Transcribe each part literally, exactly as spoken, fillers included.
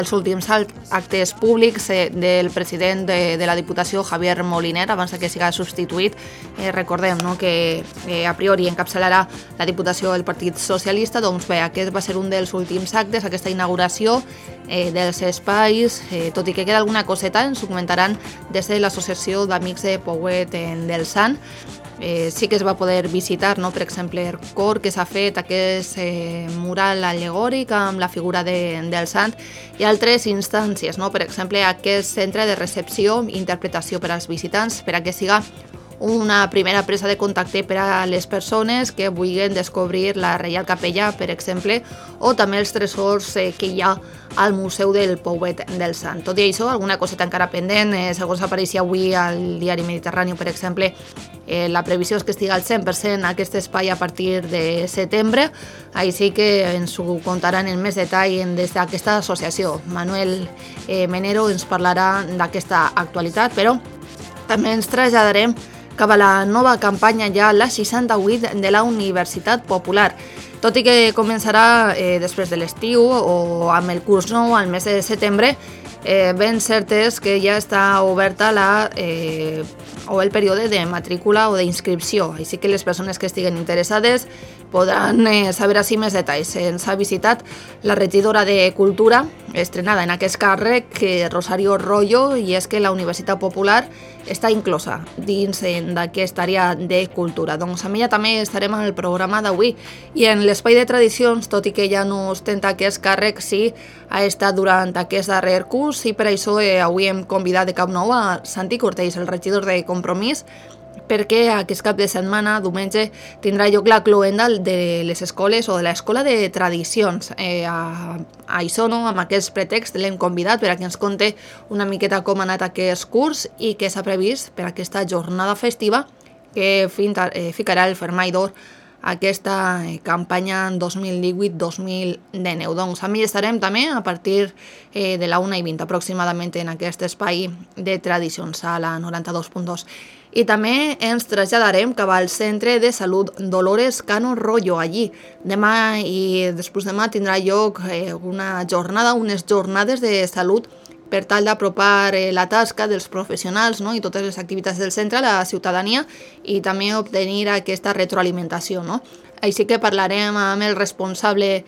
els últims actes públics del president de, de la Diputació, Javier Moliner, abans que siga substituït. Eh, recordem, no?, que eh, a priori encapçalarà la Diputació del Partit Socialista. Doncs bé, aquest va ser un dels últims actes, aquesta inauguració eh, dels espais. Eh, tot i que queda alguna coseta, ens ho comentaran des de l'Associació d'Amics de Pouet del Sant. Eh, sí que es va poder visitar, no?, per exemple, el cor que s'ha fet, aquest eh, mural al·legòric amb la figura de, del sant, i altres instàncies, no?, per exemple, aquest centre de recepció i interpretació per als visitants, per a que siga una primera presa de contacte per a les persones que vulguin descobrir la Reial Capella, per exemple, o també els tresors eh, que hi ha al Museu del Pouet del Sant. Tot i això, alguna coseta encara pendent, eh, segons apareixia avui al diari Mediterrani, per exemple, eh, la previsió és que estigui al cent per cent aquest espai a partir de setembre, així que ens ho contaran en més detall des d'aquesta associació. Manuel eh, Menero ens parlarà d'aquesta actualitat, però també ens traslladarem cap a la nova campanya ja, la seixanta-vuit de la Universitat Popular. Tot i que començarà eh, després de l'estiu o amb el curs nou al mes de setembre, eh, ben cert és que ja està oberta la, eh, o el període de matrícula o d'inscripció. Així que les persones que estiguen interessades podran eh, saber així més detalls. Ens ha visitat la regidora de Cultura, estrenada en aquest càrrec, Rosario Rollo, i és que la Universitat Popular està inclosa dins d'aquesta àrea de cultura. Doncs amb ella també estarem en el programa d'avui, i en l'espai de tradicions, tot i que ja no ostenta aquest càrrec, sí ha estat durant aquest darrer curs, i per això eh, avui hem convidat de cap nou a Santi Cortells, el regidor de Compromís, perquè aquest cap de setmana, diumenge, tindrà lloc la cloenda de les escoles o de l'escola de tradicions. Eh, a, a això, no?, amb aquest pretext l'hem convidat per a que ens conte una miqueta com ha anat aquest curs i què s'ha previst per a aquesta jornada festiva que finta, eh, ficarà el fermall d'or aquesta eh, campanya dos mil divuit dos mil dinou. Doncs amb ell estarem també a partir eh, de la una i vint aproximadament en aquest espai de tradicions a la noranta-dos punt dos. I també ens traslladarem cap al Centre de Salut Dolores Cano Rollo. Allí demà i després demà tindrà lloc eh, una jornada, unes jornades de salut per tal d'apropar eh, la tasca dels professionals, no?, i totes les activitats del centre a la ciutadania, i també obtenir aquesta retroalimentació, no? Així que parlarem amb el responsable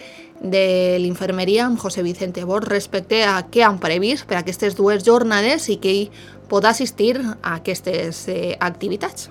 de l'infermeria, amb José Vicente Bort, respecte a què han previst per a aquestes dues jornades i que ell pot assistir a aquestes eh, activitats.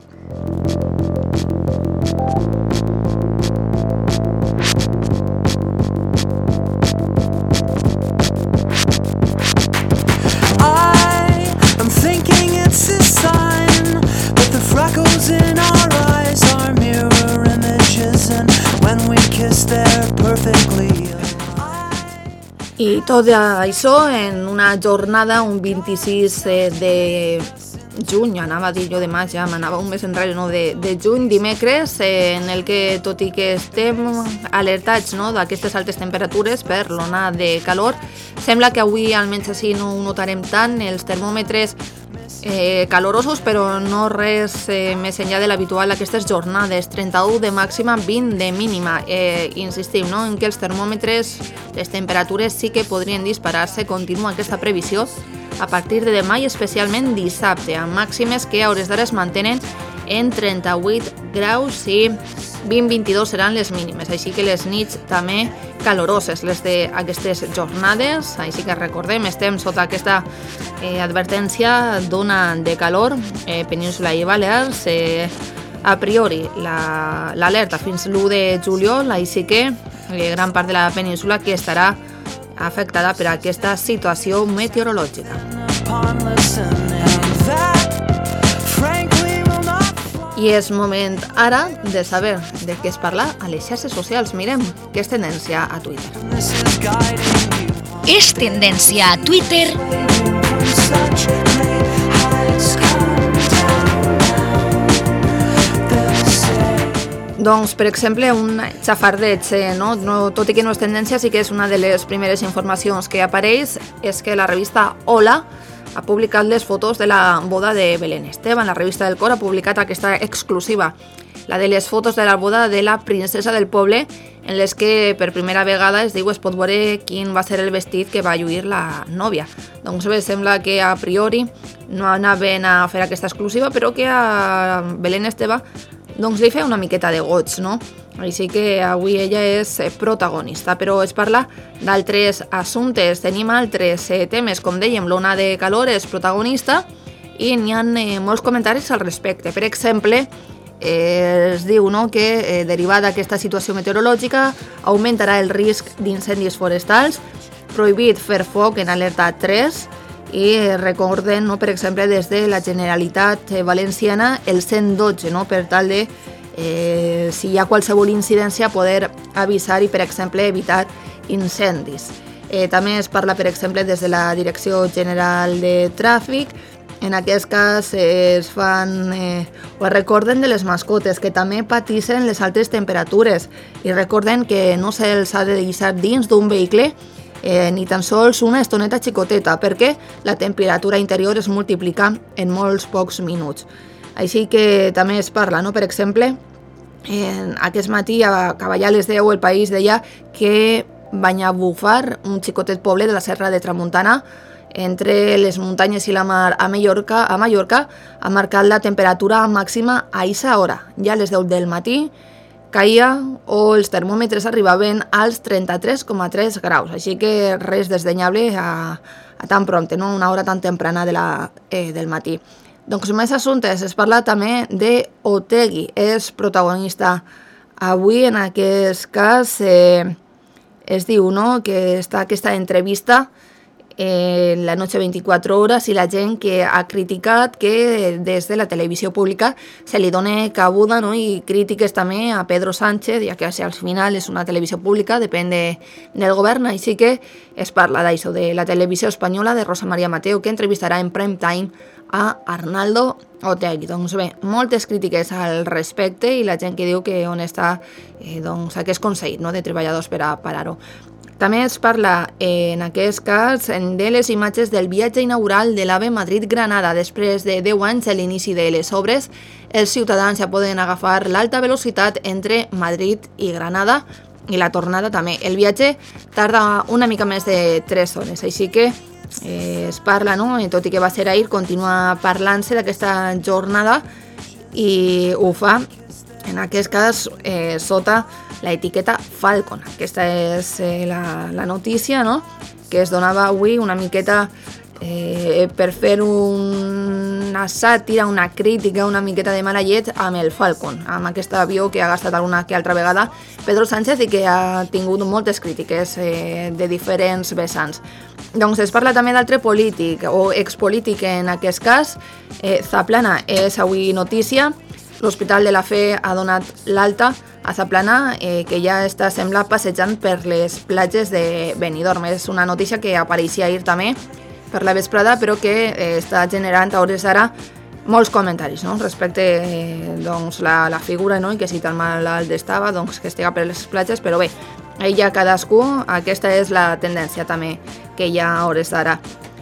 I tot això en una jornada, un vint-i-sis de juny, anava a dir jo de maig, ja m'anava un mes enrere, no, de, de juny, dimecres, eh, en el que, tot i que estem alertats, no, d'aquestes altes temperatures per l'ona de calor, sembla que avui almenys així no ho notarem tant, els termòmetres eh, calorosos, però no res eh, més enllà de l'habitual aquestes jornades, trenta-u de màxima, vint de mínima. Eh, insistim, no?, en que els termòmetres, les temperatures sí que podrien disparar-se. Continua aquesta previsió a partir de demà i especialment dissabte, amb màximes que a hores d'ara es mantenen en trenta-vuit graus i vint a vint-i-dos seran les mínimes, així que les nits també caloroses, les d'aquestes jornades. Així que recordem, estem sota aquesta eh, advertència d'ona de calor, eh, Península i Balears, eh, a priori l'alerta la, fins l'u de juliol, així que eh, gran part de la península que estarà afectada per aquesta situació meteorològica. I és moment ara de saber de què es parla a les xarxes socials. Mirem què és tendència a Twitter. És tendència a Twitter Doncs, per exemple, un xafardeig, no? No, tot i que no és tendència, sí que és una de les primeres informacions que apareix, és que la revista Hola ha publicat les fotos de la boda de Belén Esteban. La revista del Cor ha publicat aquesta exclusiva. la de les fotos de la boda de la princesa del poble, en les que per primera vegada es diu es pot veure quin va ser el vestit que va lluir la nòvia. Doncs bé, sembla que a priori no anaven a fer aquesta exclusiva, però que a Belén Esteve doncs li feia una miqueta de goig, no? Així que avui ella és protagonista, però es parla d'altres assumptes. Tenim altres eh, temes, com dèiem, l'ona de calor és protagonista i n'hi ha eh, molts comentaris al respecte. Per exemple, eh, es diu no, que eh, derivada d'aquesta situació meteorològica augmentarà el risc d'incendis forestals, prohibit fer foc en alerta tres, i recorden, no, per exemple, des de la Generalitat Valenciana el cent dotze, no, per tal de, eh, si hi ha qualsevol incidència, poder avisar i, per exemple, evitar incendis. Eh, també es parla, per exemple, des de la Direcció General de Tràfic. En aquest cas eh, es fan eh, o es recorden de les mascotes que també pateixen les altes temperatures i recorden que no se'ls ha de deixar dins d'un vehicle Eh, ni tan sols una estoneta xicoteta, perquè la temperatura interior es multiplica en molts pocs minuts. Així que també es parla, no? Per exemple, eh, aquest matí a Cavallales deu El País deia que van a bufar un xicotet poble de la Serra de Tramuntana entre les muntanyes i la mar a Mallorca, a Mallorca ha marcat la temperatura màxima a aquesta hora, ja a les deu del matí, caia o els termòmetres arribaven als trenta-tres coma tres graus, així que res desdenyable a, a tan prompte, no? Una hora tan temprana de la, eh, del matí. Doncs més assumptes, es parla també d'Otegi, és protagonista avui. En aquest cas eh, es diu, no?, que està aquesta entrevista Eh, la noche veinticuatro horas i la gent que ha criticat que des de la televisió pública se li dona cabuda, no? I crítiques també a Pedro Sánchez, ja que al final és una televisió pública, depèn de, del govern, així que es parla d'això, de la televisió espanyola de Rosa María Mateo, que entrevistarà en prime time a Arnaldo Otegi. Doncs bé, moltes crítiques al respecte i la gent que diu que on està eh, doncs, aquest consell, no?, de treballadors per a parar-ho. També es parla, eh, en aquest cas, de les imatges del viatge inaugural de l'AVE Madrid-Granada. Després de deu anys de l'inici de les obres, els ciutadans ja poden agafar l'alta velocitat entre Madrid i Granada i la tornada també. El viatge tarda una mica més de tres hores, així que eh, es parla, no?, i tot i que va ser ahir, continua parlant-se d'aquesta jornada i ho fa, en aquest cas, eh, sota la etiqueta Falcon. Aquesta és eh, la, la notícia, no?, que es donava avui una miqueta eh, per fer una sàtira, una crítica, una miqueta de mala llet amb el Falcon, amb aquest avió que ha gastat alguna que altra vegada Pedro Sánchez i que ha tingut moltes crítiques eh, de diferents vessants. Doncs es parla també d'altre polític, o expolític en aquest cas. eh, Zaplana és avui notícia. L'Hospital de la Fe ha donat l'alta a Zaplana, eh, que ja està, sembla, passejant per les platges de Benidorm. És una notícia que apareixia ahir també per la vesprada, però que eh, està generant a hores d'ara molts comentaris, no?, respecte eh, doncs, la, la figura, no?, i que si tan malalt estava, doncs que estiga per les platges, però bé, ella cadascú, aquesta és la tendència també que hi ha a hores d'ara.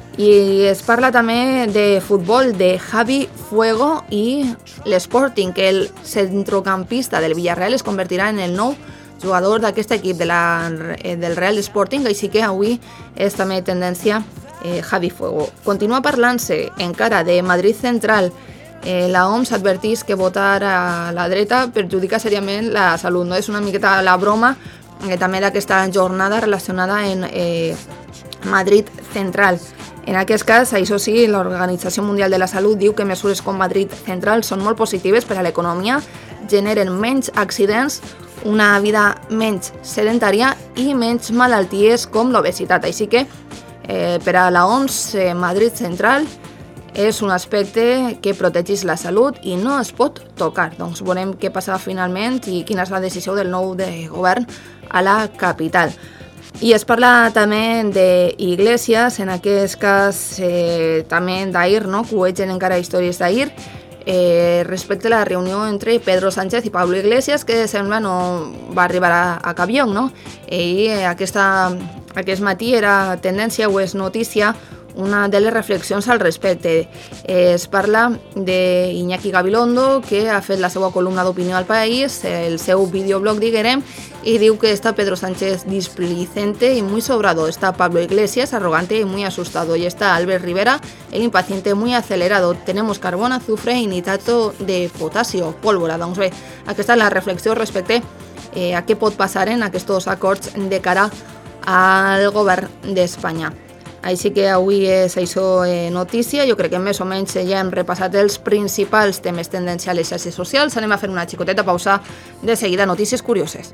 I es parla també de futbol, de Javi Fuego i l'Sporting, que el centrocampista del Villarreal es convertirà en el nou jugador d'aquest equip de la, del Real Sporting, així que avui és també tendència eh, Javi Fuego. Continua parlant-se encara de Madrid Central. Eh, la O M S advertís que votar a la dreta perjudica seriament la salut, no? És una miqueta la broma eh, també d'aquesta jornada relacionada en eh, Madrid Central. En aquest cas, això sí, l'Organització Mundial de la Salut diu que mesures com Madrid Central són molt positives per a l'economia, generen menys accidents, una vida menys sedentària i menys malalties com l'obesitat. Així que eh, per a la O M S, eh, Madrid Central és un aspecte que protegeix la salut i no es pot tocar. Doncs veurem què passa finalment i quina és la decisió del nou de govern a la capital. I es parla també d'Iglesias, en aquest cas eh, també d'ahir, no?, cuegen encara històries d'ahir, eh, respecte a la reunió entre Pedro Sánchez i Pablo Iglesias, que sembla no va arribar a, a cap lloc, no? I aquesta, aquest matí era tendència o és notícia una de les reflexions al respecte. Es parla d'Iñaki Gabilondo, que ha fet la seva columna d'opinió al País, el seu videoblog, diguem, y diu que está Pedro Sánchez displicente y muy sobrado, está Pablo Iglesias arrogante y muy asustado, y está Albert Rivera, el impaciente, muy acelerado, tenemos carbón, azufre y nitrato de potasio, pólvora. Doncs bé, aquesta és la reflexió respecte eh, a què pot passar en aquests acords de cara al govern d'Espanya. Així que avui és això eh, notícia. Jo crec que més o menys ja hem repassat els principals temes tendencials a les xarxes socials. Anem a fer una xicoteta pausa, de seguida notícies curioses.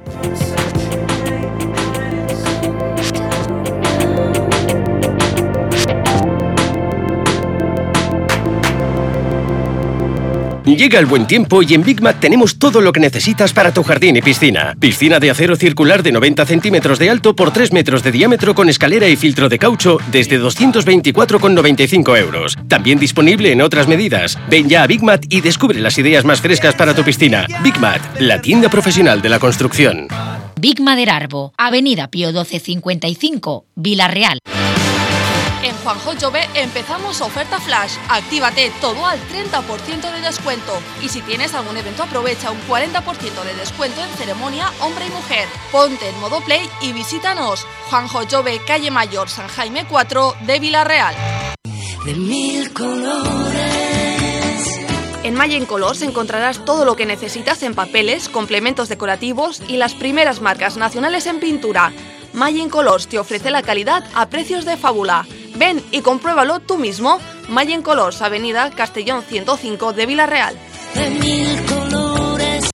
Llega el buen tiempo y en Big Mat tenemos todo lo que necesitas para tu jardín y piscina. Piscina de acero circular de noventa centímetros de alto por tres metros de diámetro con escalera y filtro de caucho desde doscientos veinticuatro con noventa y cinco euros. También disponible en otras medidas. Ven ya a Big Mat y descubre las ideas más frescas para tu piscina. Big Mat, la tienda profesional de la construcción. Big Maderarbo, Avenida Pío doce cincuenta y cinco, Vila-real. En Juanjo Jove empezamos oferta flash. Actívate todo al treinta por ciento de descuento. Y si tienes algún evento, aprovecha un cuarenta por ciento de descuento en ceremonia hombre y mujer. Ponte en modo play y visítanos. Juanjo Jove, calle Mayor, San Jaime cuatro de Vila-real. De mil colores. En Malla en Colors encontrarás todo lo que necesitas en papeles, complementos decorativos y las primeras marcas nacionales en pintura. Malla en Colors te ofrece la calidad a precios de fábula. Ven y compruébalo tú mismo. Malla en Colors, Avenida Castellón ciento cinco de Vila-real. De mil colores.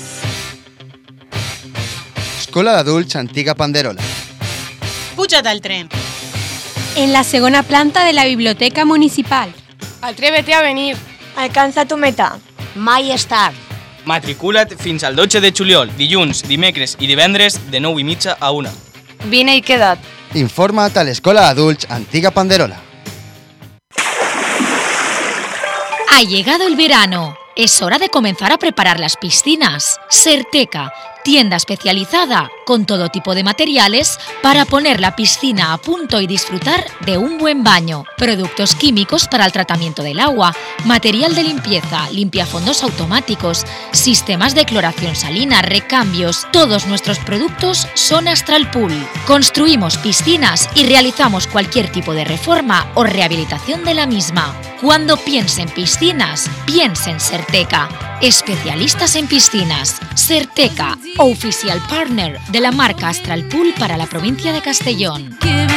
Escola d'Adults Antiga Panderola. Puja't al tren. En la segona planta de la Biblioteca Municipal. Atrévete a venir. Alcanza tu meta. Mai és tard. Matricula't fins al dotze de juliol, dilluns, dimecres i divendres de nou i mitja a una. Vine y queda't. Informa't a l'Escola d'Adults Antiga Panderola. Ha llegado el verano. Es hora de comenzar a preparar las piscinas. Serteca, tienda especializada con todo tipo de materiales para poner la piscina a punto y disfrutar de un buen baño. Productos químicos para el tratamiento del agua, material de limpieza, limpiafondos automáticos, sistemas de cloración salina, recambios. Todos nuestros productos son Astral Pool. Construimos piscinas y realizamos cualquier tipo de reforma o rehabilitación de la misma. Cuando piense en piscinas, piense en Serteca. Especialistas en piscinas. Serteca, oficial partner de la marca Astral Pool para la provincia de Castellón.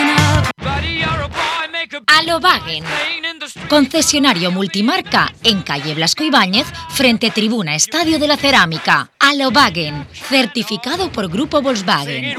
Alobagen, concesionario multimarca en calle Blasco Ibáñez, frente Tribuna Estadio de la Cerámica. Alobagen, certificado por Grupo Volkswagen.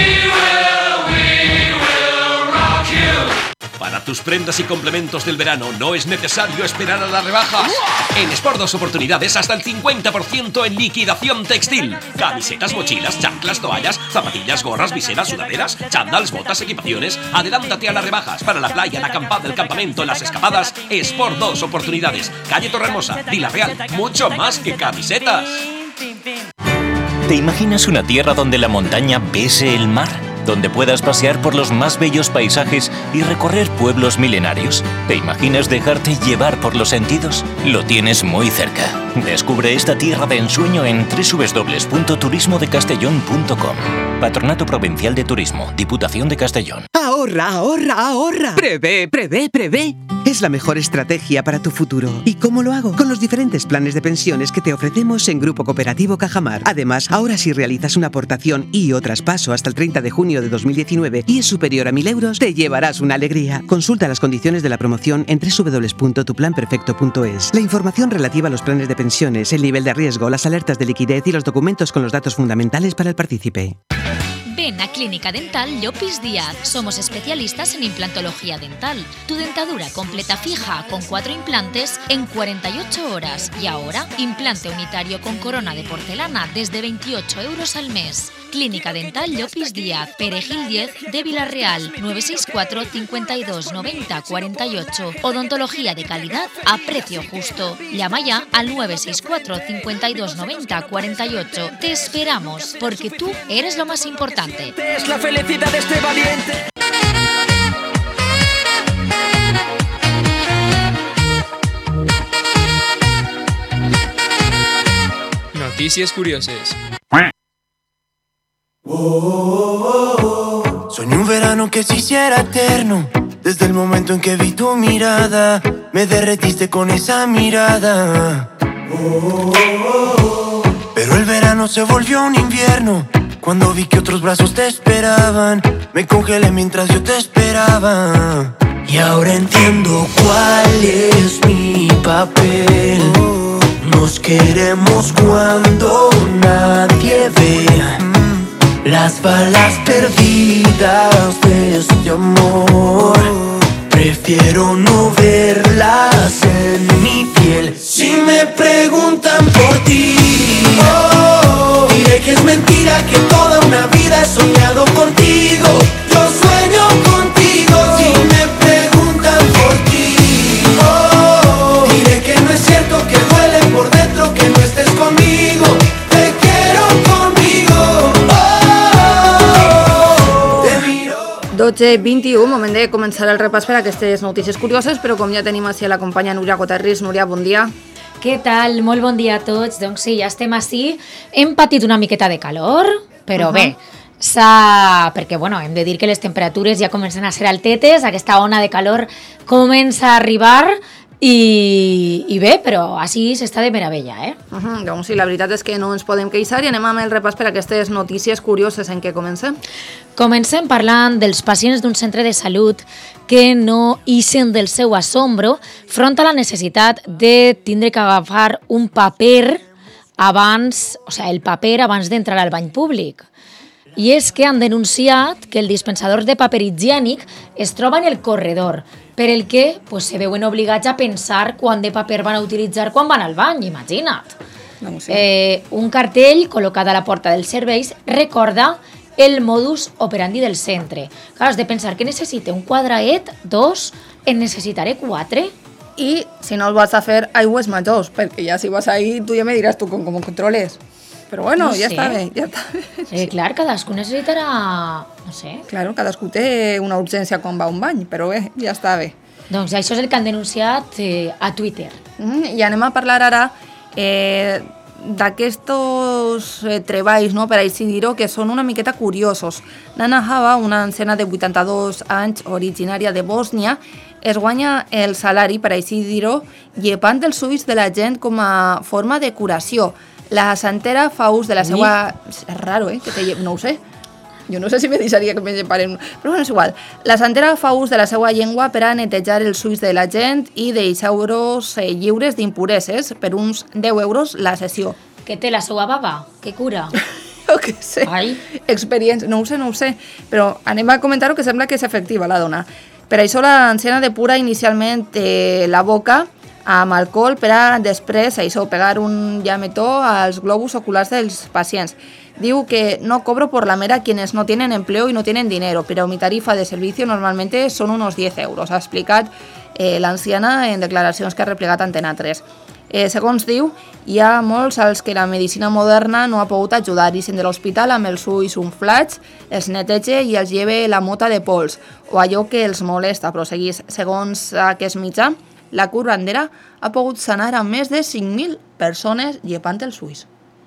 Para tus prendas y complementos del verano no es necesario esperar a las rebajas. En Sport dos Oportunidades hasta el cincuenta por ciento en liquidación textil. Camisetas, mochilas, chanclas, toallas, zapatillas, gorras, viseras, sudaderas, chándals, botas, equipaciones. Adelántate a las rebajas para la playa, la acampada, el campamento, las escapadas. Sport dos Oportunidades. Calle Torrehermosa, Vila-real. Mucho más que camisetas. ¿Te imaginas una tierra donde la montaña bese el mar? Donde puedas pasear por los más bellos paisajes y recorrer pueblos milenarios. ¿Te imaginas dejarte llevar por los sentidos? Lo tienes muy cerca. Descubre esta tierra de ensueño en doble u doble u doble u punto turismo de castellón punto com. Patronato Provincial de Turismo, Diputación de Castellón. Ahorra, ahorra, ahorra. Prevé, prevé, prevé. Es la mejor estrategia para tu futuro. ¿Y cómo lo hago? Con los diferentes planes de pensiones que te ofrecemos en Grupo Cooperativo Cajamar. Además, ahora si realizas una aportación y o traspaso hasta el treinta de junio de dos mil diecinueve y es superior a mil euros, te llevarás una alegría. Consulta las condiciones de la promoción en doble u doble u doble u punto tu plan perfecto punto es. La información relativa a los planes de pensiones, el nivel de riesgo, las alertas de liquidez y los documentos con los datos fundamentales para el partícipe. Ven a Clínica Dental Llopis Díaz. Somos especialistas en implantología dental. Tu dentadura completa fija con cuatro implantes en cuarenta y ocho horas. Y ahora, implante unitario con corona de porcelana desde veintiocho euros al mes. Clínica Dental Llopis Díaz, Perejil diez de Vila-real, nueve seis cuatro, cincuenta y dos, noventa, cuarenta y ocho. Odontología de calidad a precio justo. Llama ya al nueve seis cuatro, cincuenta y dos, noventa, cuarenta y ocho. Te esperamos, porque tú eres lo más importante. Es la felicidad de este valiente. Notícies curioses. Soñé un verano que se hiciera eterno. Desde el momento en que vi tu mirada, me derretiste con esa mirada. Pero el verano se volvió un invierno. Cuando vi que otros brazos te esperaban, me congelé mientras yo te esperaba. Y ahora entiendo cuál es mi papel. Nos queremos cuando nadie ve las balas perdidas de este amor. Prefiero no verlas en mi piel. Si me preguntan por ti, oh, diré que es mentira, que toda una vida he soñado contigo. Yo sueño contigo. Si me preguntan por ti, oh, diré que no es cierto, que duele por dentro que no estés conmigo. Te quiero conmigo. dotze vint-i-u, moment de començar el repàs per a aquestes notícies curioses, però com ja tenim així a la companya Núria Goterris. Núria, bon dia. Què tal? Molt bon dia a tots. Doncs sí, ja estem així. Hem patit una miqueta de calor, però uh-huh. bé, s'ha... perquè bueno, hem de dir que les temperatures ja comencen a ser altetes, aquesta ona de calor comença a arribar i, i bé, però així s'està de meravella, eh? Uh-huh. Doncs sí, la veritat és que no ens podem queixar i anem amb el repàs per a aquestes notícies curioses. En què comencem? Comencem parlant dels pacients d'un centre de salut que no ixen del seu assombro front a la necessitat de tindre que agafar un paper abans, o sigui, el paper abans d'entrar al bany públic. I és que han denunciat que el dispensador de paper higiènic es troba en el corredor, per el que pues, se veuen obligats a pensar quant de paper van a utilitzar quan van al bany, imagina't. No sé. Eh, un cartell col·locat a la porta dels serveis recorda el modus operandi del centre. Clar, has de pensar que necessite un quadraet, dos, en necessitaré quatre. I si no el vas a fer, aigües majors, perquè ja si vas ahí, tu ja me diràs tu com, com ho controles. Però bueno, no ja sé. està bé, ja està bé. Sí, sí, clar, cadascú necessitarà... no sé. Claro, cadascú té una urgència quan va a un bany, però bé, ja està bé. Doncs això és el que han denunciat eh, a Twitter. Mm, I anem a parlar ara eh, d'aquests eh, treballs, no, per així dir-ho, que són una miqueta curiosos. Nana Hava, una anciana de vuitanta-dos anys, originària de Bòsnia, es guanya el salari, per així dir-ho, llepant els ulls de la gent com a forma de curació. La santera fa ús de la seva... És raro, eh? Que te lle... No ho sé. Jo no sé si me deixaria que me lleparen... Però bueno, és igual. La santera fa ús de la seva llengua per a netejar els ulls de la gent i deixar-los eh, lliures d'impureses per uns deu euros la sessió. Què té la seva baba? Què cura? Jo què sé. Ai. Experiència. No ho sé, no ho sé. Però anem a comentar-ho, que sembla que és efectiva la dona. Per això l'anciana depura inicialment eh, la boca amb alcohol per a després això, pegar un llametó als globus oculars dels pacients. Diu que no cobro por la mera quienes no tienen empleo y no tienen dinero, pero mi tarifa de servicio normalmente son unos diez euros, ha explicat eh, l'anciana en declaracions que ha replegat Antena tres. Eh, segons diu, hi ha molts als que la medicina moderna no ha pogut ajudar i sent de l'hospital amb els ulls unflats, els neteja i els lleve la mota de pols o allò que els molesta, però seguís. Segons aquest mitjà, la curandera ha pogut sanar a més de cinc mil persones llepant els ulls.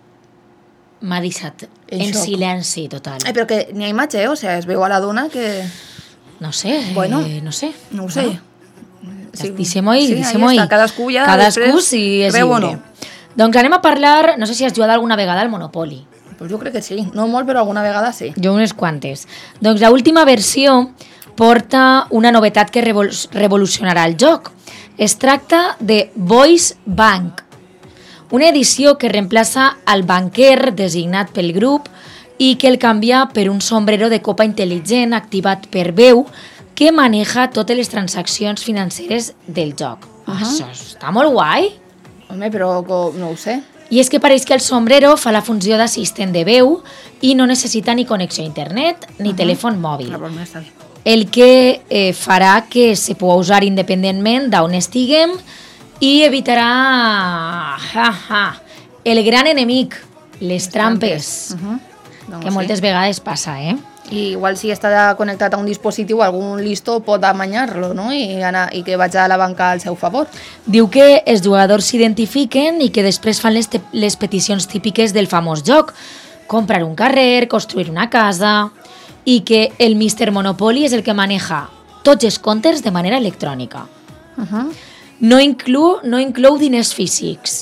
M'ha deixat en, en silenci total. Ai, però que n'hi ha imatge, eh? O sigui, es veu a la dona que... No sé, bueno, eh, no sé. No ho sé. Bueno, sí, deixem-ho ahí, sí, deixem-ho ahí. Cadascú ja Cadascú després si és veu lliure. o no. Doncs anem a parlar, no sé si has jugat alguna vegada al Monopoly. Pues jo crec que sí, no molt, però alguna vegada sí. Jo unes quantes. Doncs l'última versió porta una novetat que revol revolucionarà el joc. Es tracta de Voice Bank, una edició que reemplaça el banquer designat pel grup i que el canvia per un sombrero de copa intel·ligent activat per veu que maneja totes les transaccions financeres del joc. Uh -huh. Això està molt guai. Home, però no ho sé. I és que pareix que el sombrero fa la funció d'assistent de veu i no necessita ni connexió a internet ni uh -huh. telèfon mòbil. La broma està bé. El que eh, farà que se pugui usar independentment d'on estiguem i evitarà ja, ja, el gran enemic, les trampes, uh -huh. que moltes vegades passa, eh? I igual si està connectat a un dispositiu, algun listo pot amanyar-lo, no? I, anar, i que vaig a la banca al seu favor. Diu que els jugadors s'identifiquen i que després fan les, les peticions típiques del famós joc. Comprar un carrer, construir una casa... I que el míster Monopoly és el que maneja tots els comptes de manera electrònica. Uh-huh. No inclou, no inclou diners físics.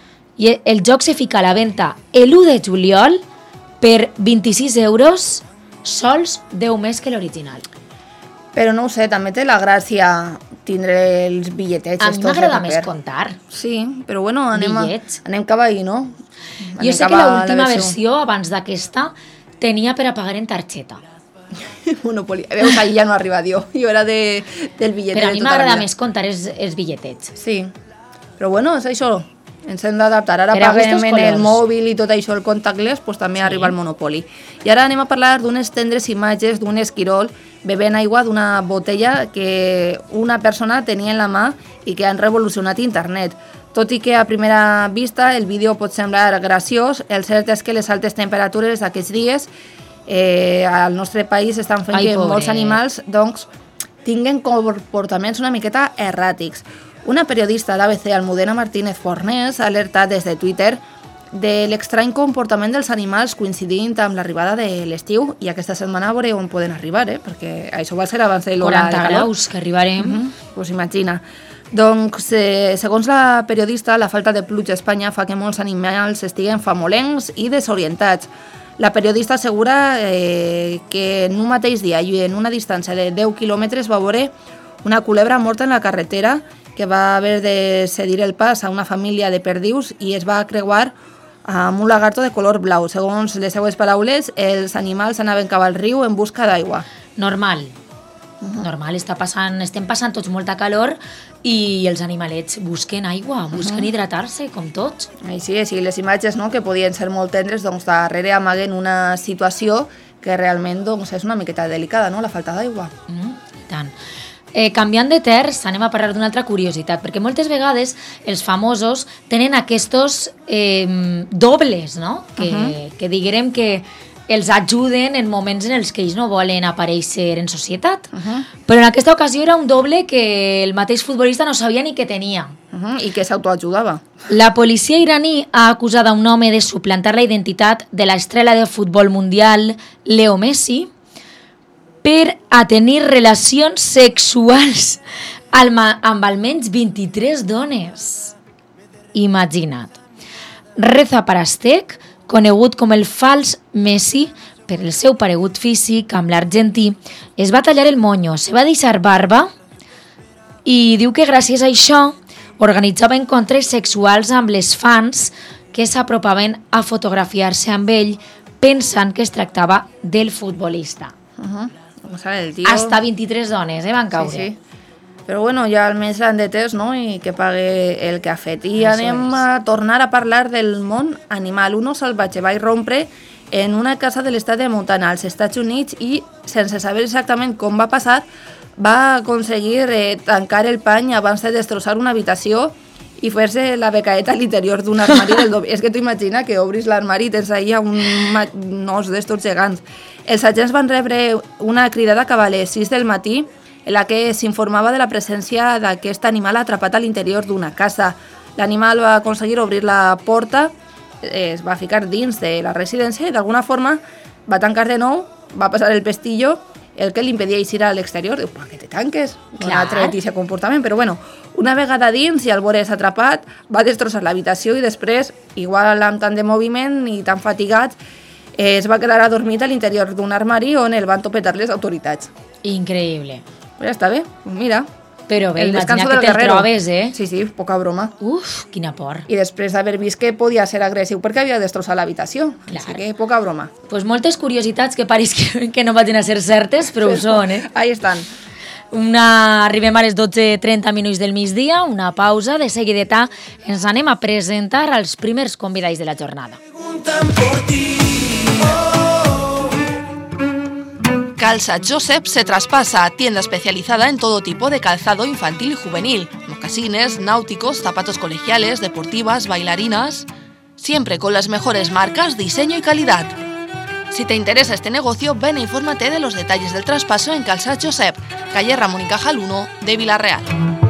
I el joc se fica a la venda l'u de juliol per vint-i-sis euros, sols deu més que l'original. Però no ho sé, també té la gràcia tindre els bitlletets. A mi m'agrada més comptar. Sí, però bueno, anem, a, anem cap ahí, no? Anem jo sé que l'última versió, abans d'aquesta, tenia per a pagar en targeta. Monopoly. Veus, ahí ja no arriba Dio. Jo era de, del bitlletet. Però a mi m'agrada més comptar els, els bitlletets. Sí, però bueno, és això. Ens hem d'adaptar. Ara paguem en el mòbil i tot això, el contactless, pues també sí. Arriba el Monopoly. I ara anem a parlar d'unes tendres imatges d'un esquirol bevent aigua d'una botella que una persona tenia en la mà i que han revolucionat internet. Tot i que a primera vista el vídeo pot semblar graciós, el cert és que les altes temperatures d'aquests dies eh, al nostre país estan fent Ai, que pobre. molts animals doncs, tinguen comportaments una miqueta erràtics. Una periodista d'A B C, Almudena Martínez Fornés, ha alertat des de Twitter de l'estrany comportament dels animals coincidint amb l'arribada de l'estiu, i aquesta setmana a veure on poden arribar, eh? Perquè això va ser abans de l'hora de calor. quaranta graus que arribarem. Uh-huh. Pues imagina. Doncs, eh, segons la periodista, la falta de pluja a Espanya fa que molts animals estiguen famolencs i desorientats. La periodista assegura eh, que en un mateix dia i en una distància de deu quilòmetres va veure una culebra morta en la carretera que va haver de cedir el pas a una família de perdius i es va creuar amb un lagarto de color blau. Segons les seues paraules, els animals anaven cap al riu en busca d'aigua. Normal. Uh-huh. Normal, està passant, estem passant tots molta calor i els animalets busquen aigua, busquen uh-huh. hidratar-se, com tots. Així és, i les imatges, no?, que podien ser molt tendres, doncs darrere amaguen una situació que realment doncs, és una miqueta delicada, no?, la falta d'aigua. Uh-huh. I tant. Eh, canviant de terç, anem a parlar d'una altra curiositat, perquè moltes vegades els famosos tenen aquests eh, dobles, no?, que, uh-huh. que diguem que els ajuden en moments en els que ells no volen aparèixer en societat. Uh-huh. Però en aquesta ocasió era un doble que el mateix futbolista no sabia ni que tenia. Uh-huh. I que s'autoajudava. La policia iraní ha acusat a un home de suplantar la identitat de l'estrella de futbol mundial Leo Messi per a tenir relacions sexuals amb almenys vint-i-tres dones. Imagina't. Reza Parastec, conegut com el fals Messi per el seu paregut físic amb l'argentí, es va tallar el monyo, se va deixar barba i diu que gràcies a això organitzava encontres sexuals amb les fans que s'apropaven a fotografiar-se amb ell pensant que es tractava del futbolista. Uh-huh. El tío... Hasta vint-i-tres dones, eh, van caure. Sí, sí. Però bueno, ja almenys l'han detès, no?, i que pague el que ha fet. I Això anem és. a tornar a parlar del món animal. Un ós salvatge va irrompre en una casa de l'estat de Montana, als Estats Units, i sense saber exactament com va passar, va aconseguir eh, tancar el pany abans de destrossar una habitació i fer-se la becaeta a l'interior d'un armari del doble. És que tu imagina que obris l'armari i tens allà un, un os d'estos gegants. Els agents van rebre una cridada cap a les sis del matí en la que s'informava de la presència d'aquest animal atrapat a l'interior d'una casa. L'animal va aconseguir obrir la porta, es va ficar dins de la residència i d'alguna forma va tancar de nou, va passar el pestillo, el que li impedia eixir a l'exterior. Diu, per què te tanques? Un altre típic comportament, però bueno, una vegada dins i al veure's atrapat, va destrossar l'habitació i després, igual amb tant de moviment i tan fatigat, eh, es va quedar adormit a l'interior d'un armari on el van topetar les autoritats. Increïble. Però ja està bé, mira. Però bé, imagina que te'l trobes, eh? Sí, sí, poca broma. Uf, quina por. I després d'haver vist que podia ser agressiu perquè havia destrossat l'habitació. Clar. Així que poca broma. Pues moltes curiositats que pareix que, que no vagin a ser certes, però ho són, eh? Ahí estan. Una... Arribem a les dotze trenta minuts del migdia, una pausa, de seguideta ens anem a presentar als primers convidats de la jornada. Calzat Josep se traspasa a tienda especializada en todo tipo de calzado infantil y juvenil, mocasines, náuticos, zapatos colegiales, deportivas, bailarinas, siempre con las mejores marcas, diseño y calidad. Si te interesa este negocio, ven e infórmate de los detalles del traspaso en Calçats Josep, calle Ramón y Cajal uno de Vila-real.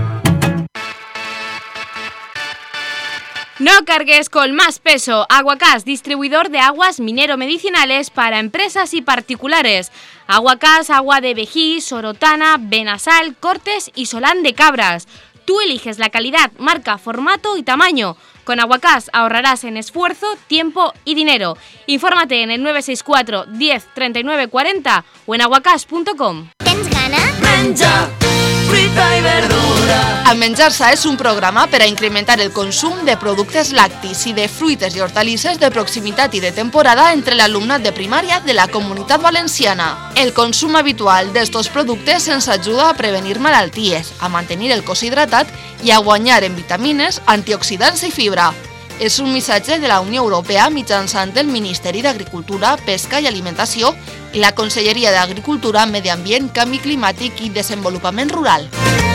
No cargues con más peso. Aguacás, distribuidor de aguas minero-medicinales para empresas y particulares. Aguacás, agua de Vejí, Sorotana, Benasal, Cortes y Solán de Cabras. Tú eliges la calidad, marca, formato y tamaño. Con Aguacás ahorrarás en esfuerzo, tiempo y dinero. Infórmate en el nueve seis cuatro diez treinta y nueve cuarenta o en aguacás punto com. Tens gana? Menja, fruita i verdura. El Menjar-se és un programa per a incrementar el consum de productes lactis i de fruites i hortalisses de proximitat i de temporada entre l'alumnat de primària de la Comunitat Valenciana. El consum habitual d'estos productes ens ajuda a prevenir malalties, a mantenir el cos hidratat i a guanyar en vitamines, antioxidants i fibra. És un missatge de la Unió Europea mitjançant el Ministeri d'Agricultura, Pesca i Alimentació y la Conselleria de Agricultura, Medio Ambiente, Cambio Climático y Desenvolupament Rural.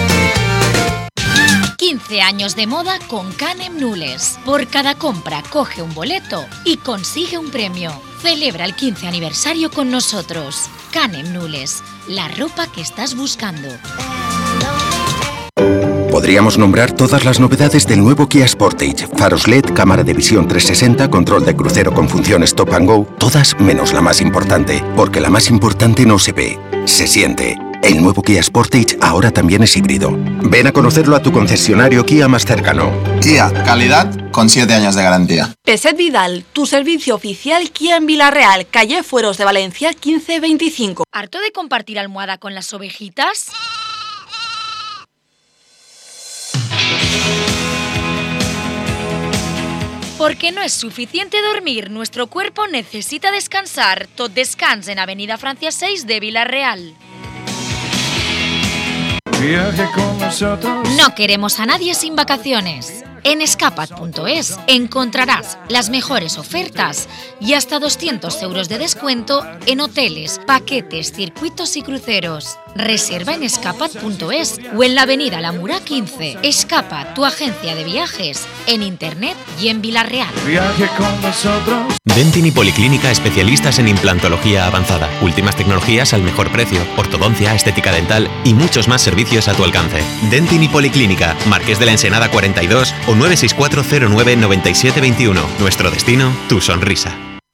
quince años de moda con Canem Nules. Por cada compra coge un boleto y consigue un premio. Celebra el quince aniversario con nosotros. Canem Nules, la ropa que estás buscando. Podríamos nombrar todas las novedades del nuevo Kia Sportage. Faros L E D, cámara de visión trescientos sesenta, control de crucero con función Stop and Go. Todas menos la más importante, porque la más importante no se ve, se siente. El nuevo Kia Sportage ahora también es híbrido. Ven a conocerlo a tu concesionario Kia más cercano. Kia, calidad con siete años de garantía. Peset Vidal, tu servicio oficial Kia en Vila-real, calle Fueros de Valencia quince veinticinco. ¿Harto de compartir almohada con las ovejitas? Porque no es suficiente dormir, nuestro cuerpo necesita descansar. Tot descans en Avenida Francia seis de Vila-real. Viaje con nosotros. No queremos a nadie sin vacaciones. En escapat punto es encontrarás las mejores ofertas y hasta doscientos euros de descuento en hoteles, paquetes, circuitos y cruceros. Reserva en escapat punto es o en la avenida La Mura quince. Escapat, tu agencia de viajes, en internet y en Vila-real. Viaje con nosotros. Dentin y Policlínica, especialistas en implantología avanzada. Últimas tecnologías al mejor precio, ortodoncia, estética dental y muchos más servicios a tu alcance. Dentin y Policlínica, Marqués de la Ensenada cuarenta y dos o nueve seis cuatro cero nueve nueve siete dos uno. Nuestro destino, tu sonrisa.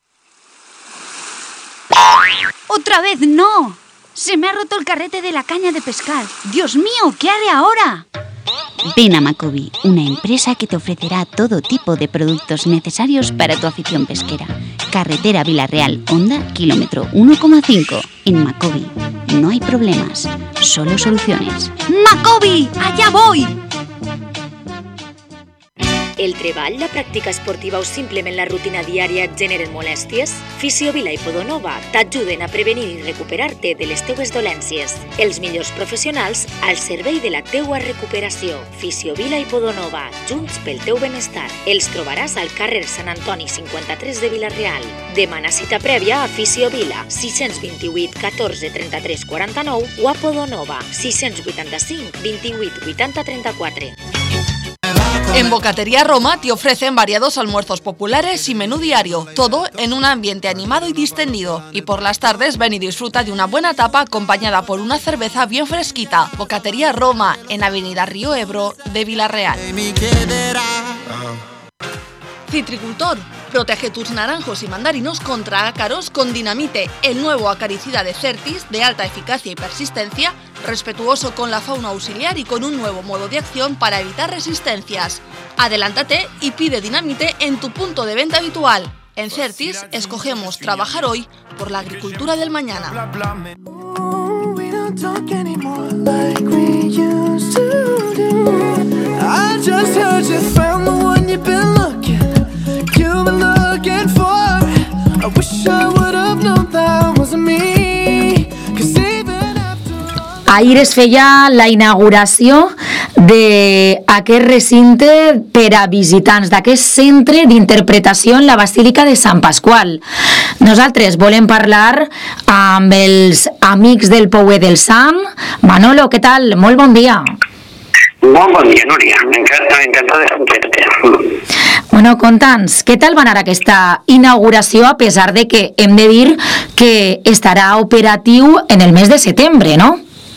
¡Otra vez no! Se me ha roto el carrete de la caña de pescar. ¡Dios mío! ¿Qué haré ahora? Ven a Macobi, una empresa que te ofrecerá todo tipo de productos necesarios para tu afición pesquera. Carretera Vila-real, Honda, kilómetro uno coma cinco. En Macobi no hay problemas, solo soluciones. ¡Macobi! ¡Allá voy! El treball, la pràctica esportiva o simplement la rutina diària et generen molèsties? Fisiovila i Podonova t'ajuden a prevenir i recuperar-te de les teues dolències. Els millors professionals al servei de la teua recuperació. Fisiovila i Podonova, junts pel teu benestar. Els trobaràs al carrer Sant Antoni cinquanta-tres de Vila-real. Demana cita prèvia a Fisiovila, sis dos vuit catorze trenta-tres quaranta-nou o a Podonova, sis vuitanta-cinc vint-i-vuit vuitanta trenta-quatre. En Bocatería Roma te ofrecen variados almuerzos populares y menú diario, todo en un ambiente animado y distendido. Y por las tardes ven y disfruta de una buena tapa acompañada por una cerveza bien fresquita. Bocatería Roma, en Avenida Río Ebro de Vila-real. Citricultor, protege tus naranjos y mandarinos contra ácaros con Dinamite, el nuevo acaricida de Certis de alta eficacia y persistencia, respetuoso con la fauna auxiliar y con un nuevo modo de acción para evitar resistencias. Adelántate y pide Dinamite en tu punto de venta habitual. En Certis escogemos trabajar hoy por la agricultura del mañana. Ahir es feia la inauguració d'aquest recinte per a visitants, d'aquest centre d'interpretació en la Basílica de Sant Pasqual. Nosaltres volem parlar amb els amics del Pouet del Sant. Manolo, què tal? Molt bon dia. Molt bon dia, Núria. M'encanta de sentir-te. Bueno, conta'ns, què tal va anar aquesta inauguració, a pesar de que hem de dir que estarà operatiu en el mes de setembre, no?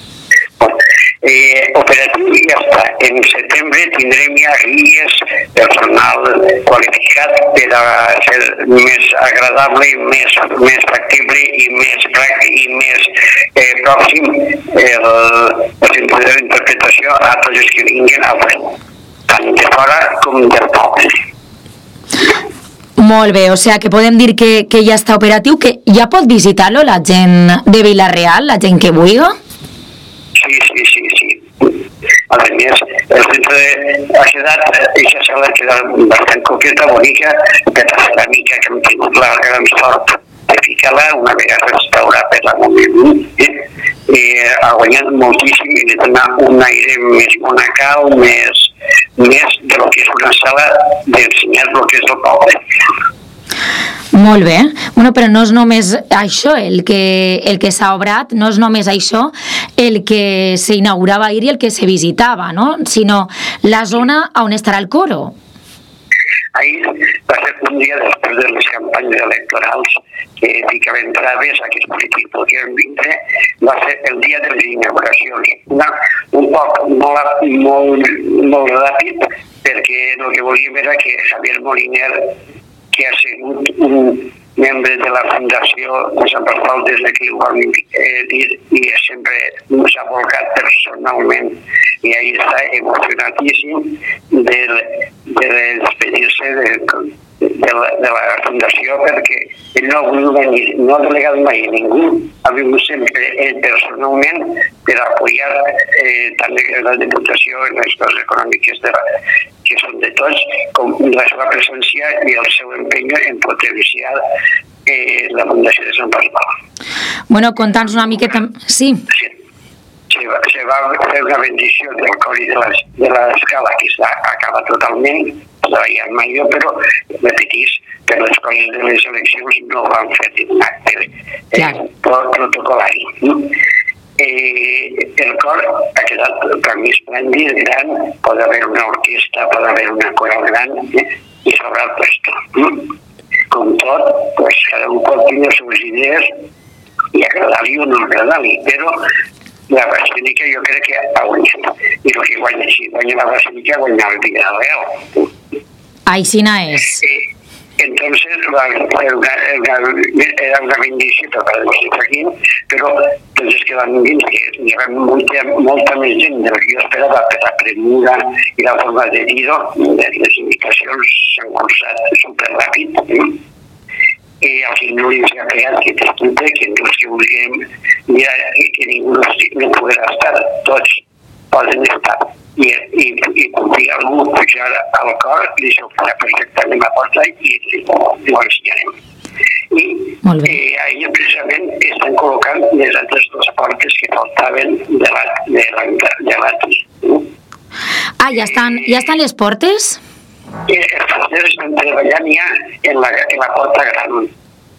Eh, operatiu ja està. En setembre tindrem ja guies, personal qualificat per a ser més agradable, més, més factible i més pràctic i més eh, pròxim el, el centre d'interpretació a tots els que vinguin a fer, tant de fora com del poble. Molt bé, o sigui que podem dir que, que ja està operatiu, que ja pot visitar-lo la gent de Vila-real, la gent que vulgui? Sí, sí, sí, sí. A més, el centre ha quedat, aquesta sala ha quedat bastant coqueta, bonica, per la ceràmica que hem tingut la gran sort de ficar-la una vegada restaurat per la Montmell, eh? eh, ha guanyat moltíssim i li dona un aire més monacal, més, més de lo que és una sala d'ensenyar el que és el poble. Molt bé, bueno, però no és només això el que, el que s'ha obrat, no és només això el que s'inaugurava ahir i el que se visitava, no? Sinó la zona on estarà el coro. Ahir va ser un dia després de les campanyes electorals que ficaven traves a que els polítics podien vindre, va ser el dia de les inauguracions. Una, un poc molt, molt, molt ràpid, perquè el que volíem era que Javier Moliner, que ha sigut un membre de la Fundació de Sant Pasqual des que ho vam eh, dir i sempre s'ha volcat personalment i ahí està emocionatíssim de, de despedir-se de, de, la, de la Fundació perquè ell no ha volgut venir, no ha delegat mai ningú, ha vingut sempre ell personalment per apoyar eh, tant la Diputació en les coses econòmiques de la, que són de tots, com la seva presència i el seu empeño en potenciar eh, la Fundació de Sant Pasqual. Bueno, conta'ns una miqueta... Sí. sí. Se, va, se va fer una bendició del cori de l'escala, que està acaba totalment, estava ja major, però, repetís, per les coses de les eleccions no van fer un acte eh, protocolari. No? Eh, el cor ha quedat per mi esplèndid, gran, pot haver una orquestra, pot haver una coral gran, eh, i sobre el puesto. Mm? Com tot, pues, cada un pot tenir les seves idees i agradar-li o no agradar-li, però la Basílica jo crec que ha guanyat. I el que guanya, si guanya la Basílica, guanya el Vila-real. Aixina és. Eh, Entonces, era una, era una bendició para nosotros aquí, però doncs és que van dins que hi havia molta, molta més gent del que jo esperava per la premura i la forma de dir-ho, les indicacions s'han cursat superràpid, eh? I al final li s'ha pegat que t'explica que els que vulguem mirar que ningú no podrà estar, tots poden estar. I, i, i complir algú pujar al cor i això ho farà perfectament a la porta i, i ho ensenyarem. I eh, ahir precisament estan col·locant les altres dues portes que faltaven de l'atri. Ah, ja estan, ja estan les portes? Eh, els porters estan treballant ja en la, en la porta gran.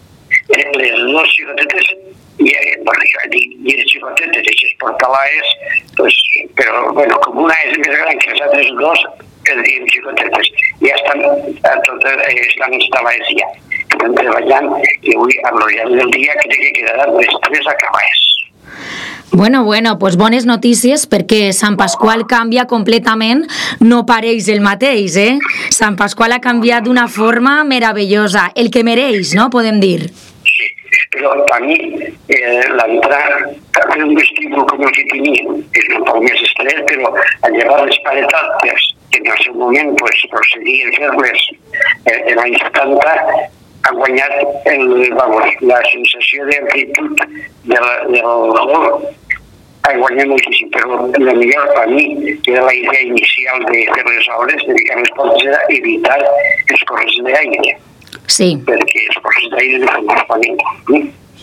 Les dues xicotetes i eh, bueno, jo dic, dir xicotetes, aquestes portalaes, pues, però bueno, com una és més gran que les altres dos, el diem xicotetes, ja estan, totes, eh, estan instal·lades ja, estan treballant i avui, a l'hora del dia, crec que quedaran les tres acabades. Bueno, bueno, pues bones notícies perquè Sant Pasqual canvia completament, no pareix el mateix, eh? Sant Pasqual ha canviat d'una forma meravellosa, el que mereix, no? Podem dir. Sí, però per mi eh, l'entrar, fer un vestíbul com el que teníem, és un poc més estret, però a llevar les paretats, que en el seu moment pues, procedien fer-les eh, en l'any setanta, ha guanyat el, vamos, la sensació d'amplitud de la, del gol, ha guanyat moltíssim, però el millor per mi, que era la idea inicial de fer les obres, de ficar les portes, era evitar els corrents d'aire. Sí. Perquè els corrents d'aire no fan pas ningú.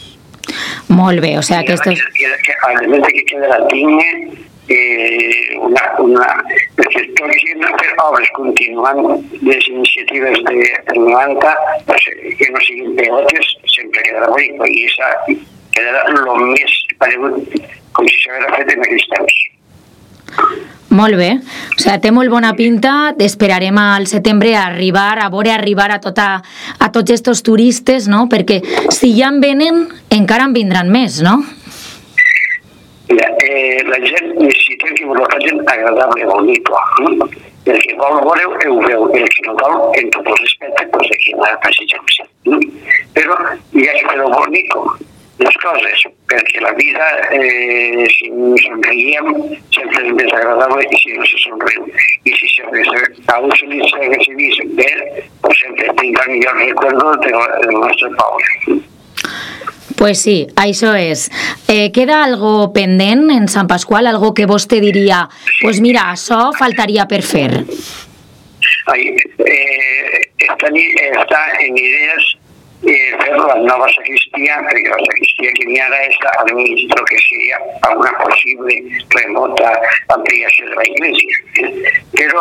Molt bé, o sigui, aquestes... A més que quedarà digne, eh, una, una, perquè tots han fer obres continuant les iniciatives de noranta, que no siguin pegotes, sempre quedarà bonic, i això quedarà el més paregut com si s'hagués fet en aquells temps. Molt bé, o sigui, té molt bona pinta, esperarem al setembre a arribar, a veure arribar a, tota, a tots estos turistes, no? Perquè si ja en venen, encara en vindran més, no? Mira, eh, la gent necessita que ho facin agradable, bonico. No? El que vol veure, ho veu. El que no vol, en tot el respecte, pues aquí no ha passejat-se. No? Però hi ha que fer-ho bonico. Les coses, perquè la vida, eh, si somriem, sempre és més agradable i si no se somriu. I si a un se li s'hagués vist bé, pues sempre tindrà millor recuerdo del nostre poble. Pues sí, això és. Eh, queda algo pendent en Sant Pasqual, algo que vostè diria, pues mira, això faltaria per fer? Ai, eh, està, està en idees eh, fer la nova sagristia, perquè la sagristia que n'hi ara està al mig del que seria una possible remota ampliació de la iglesia. Eh? Però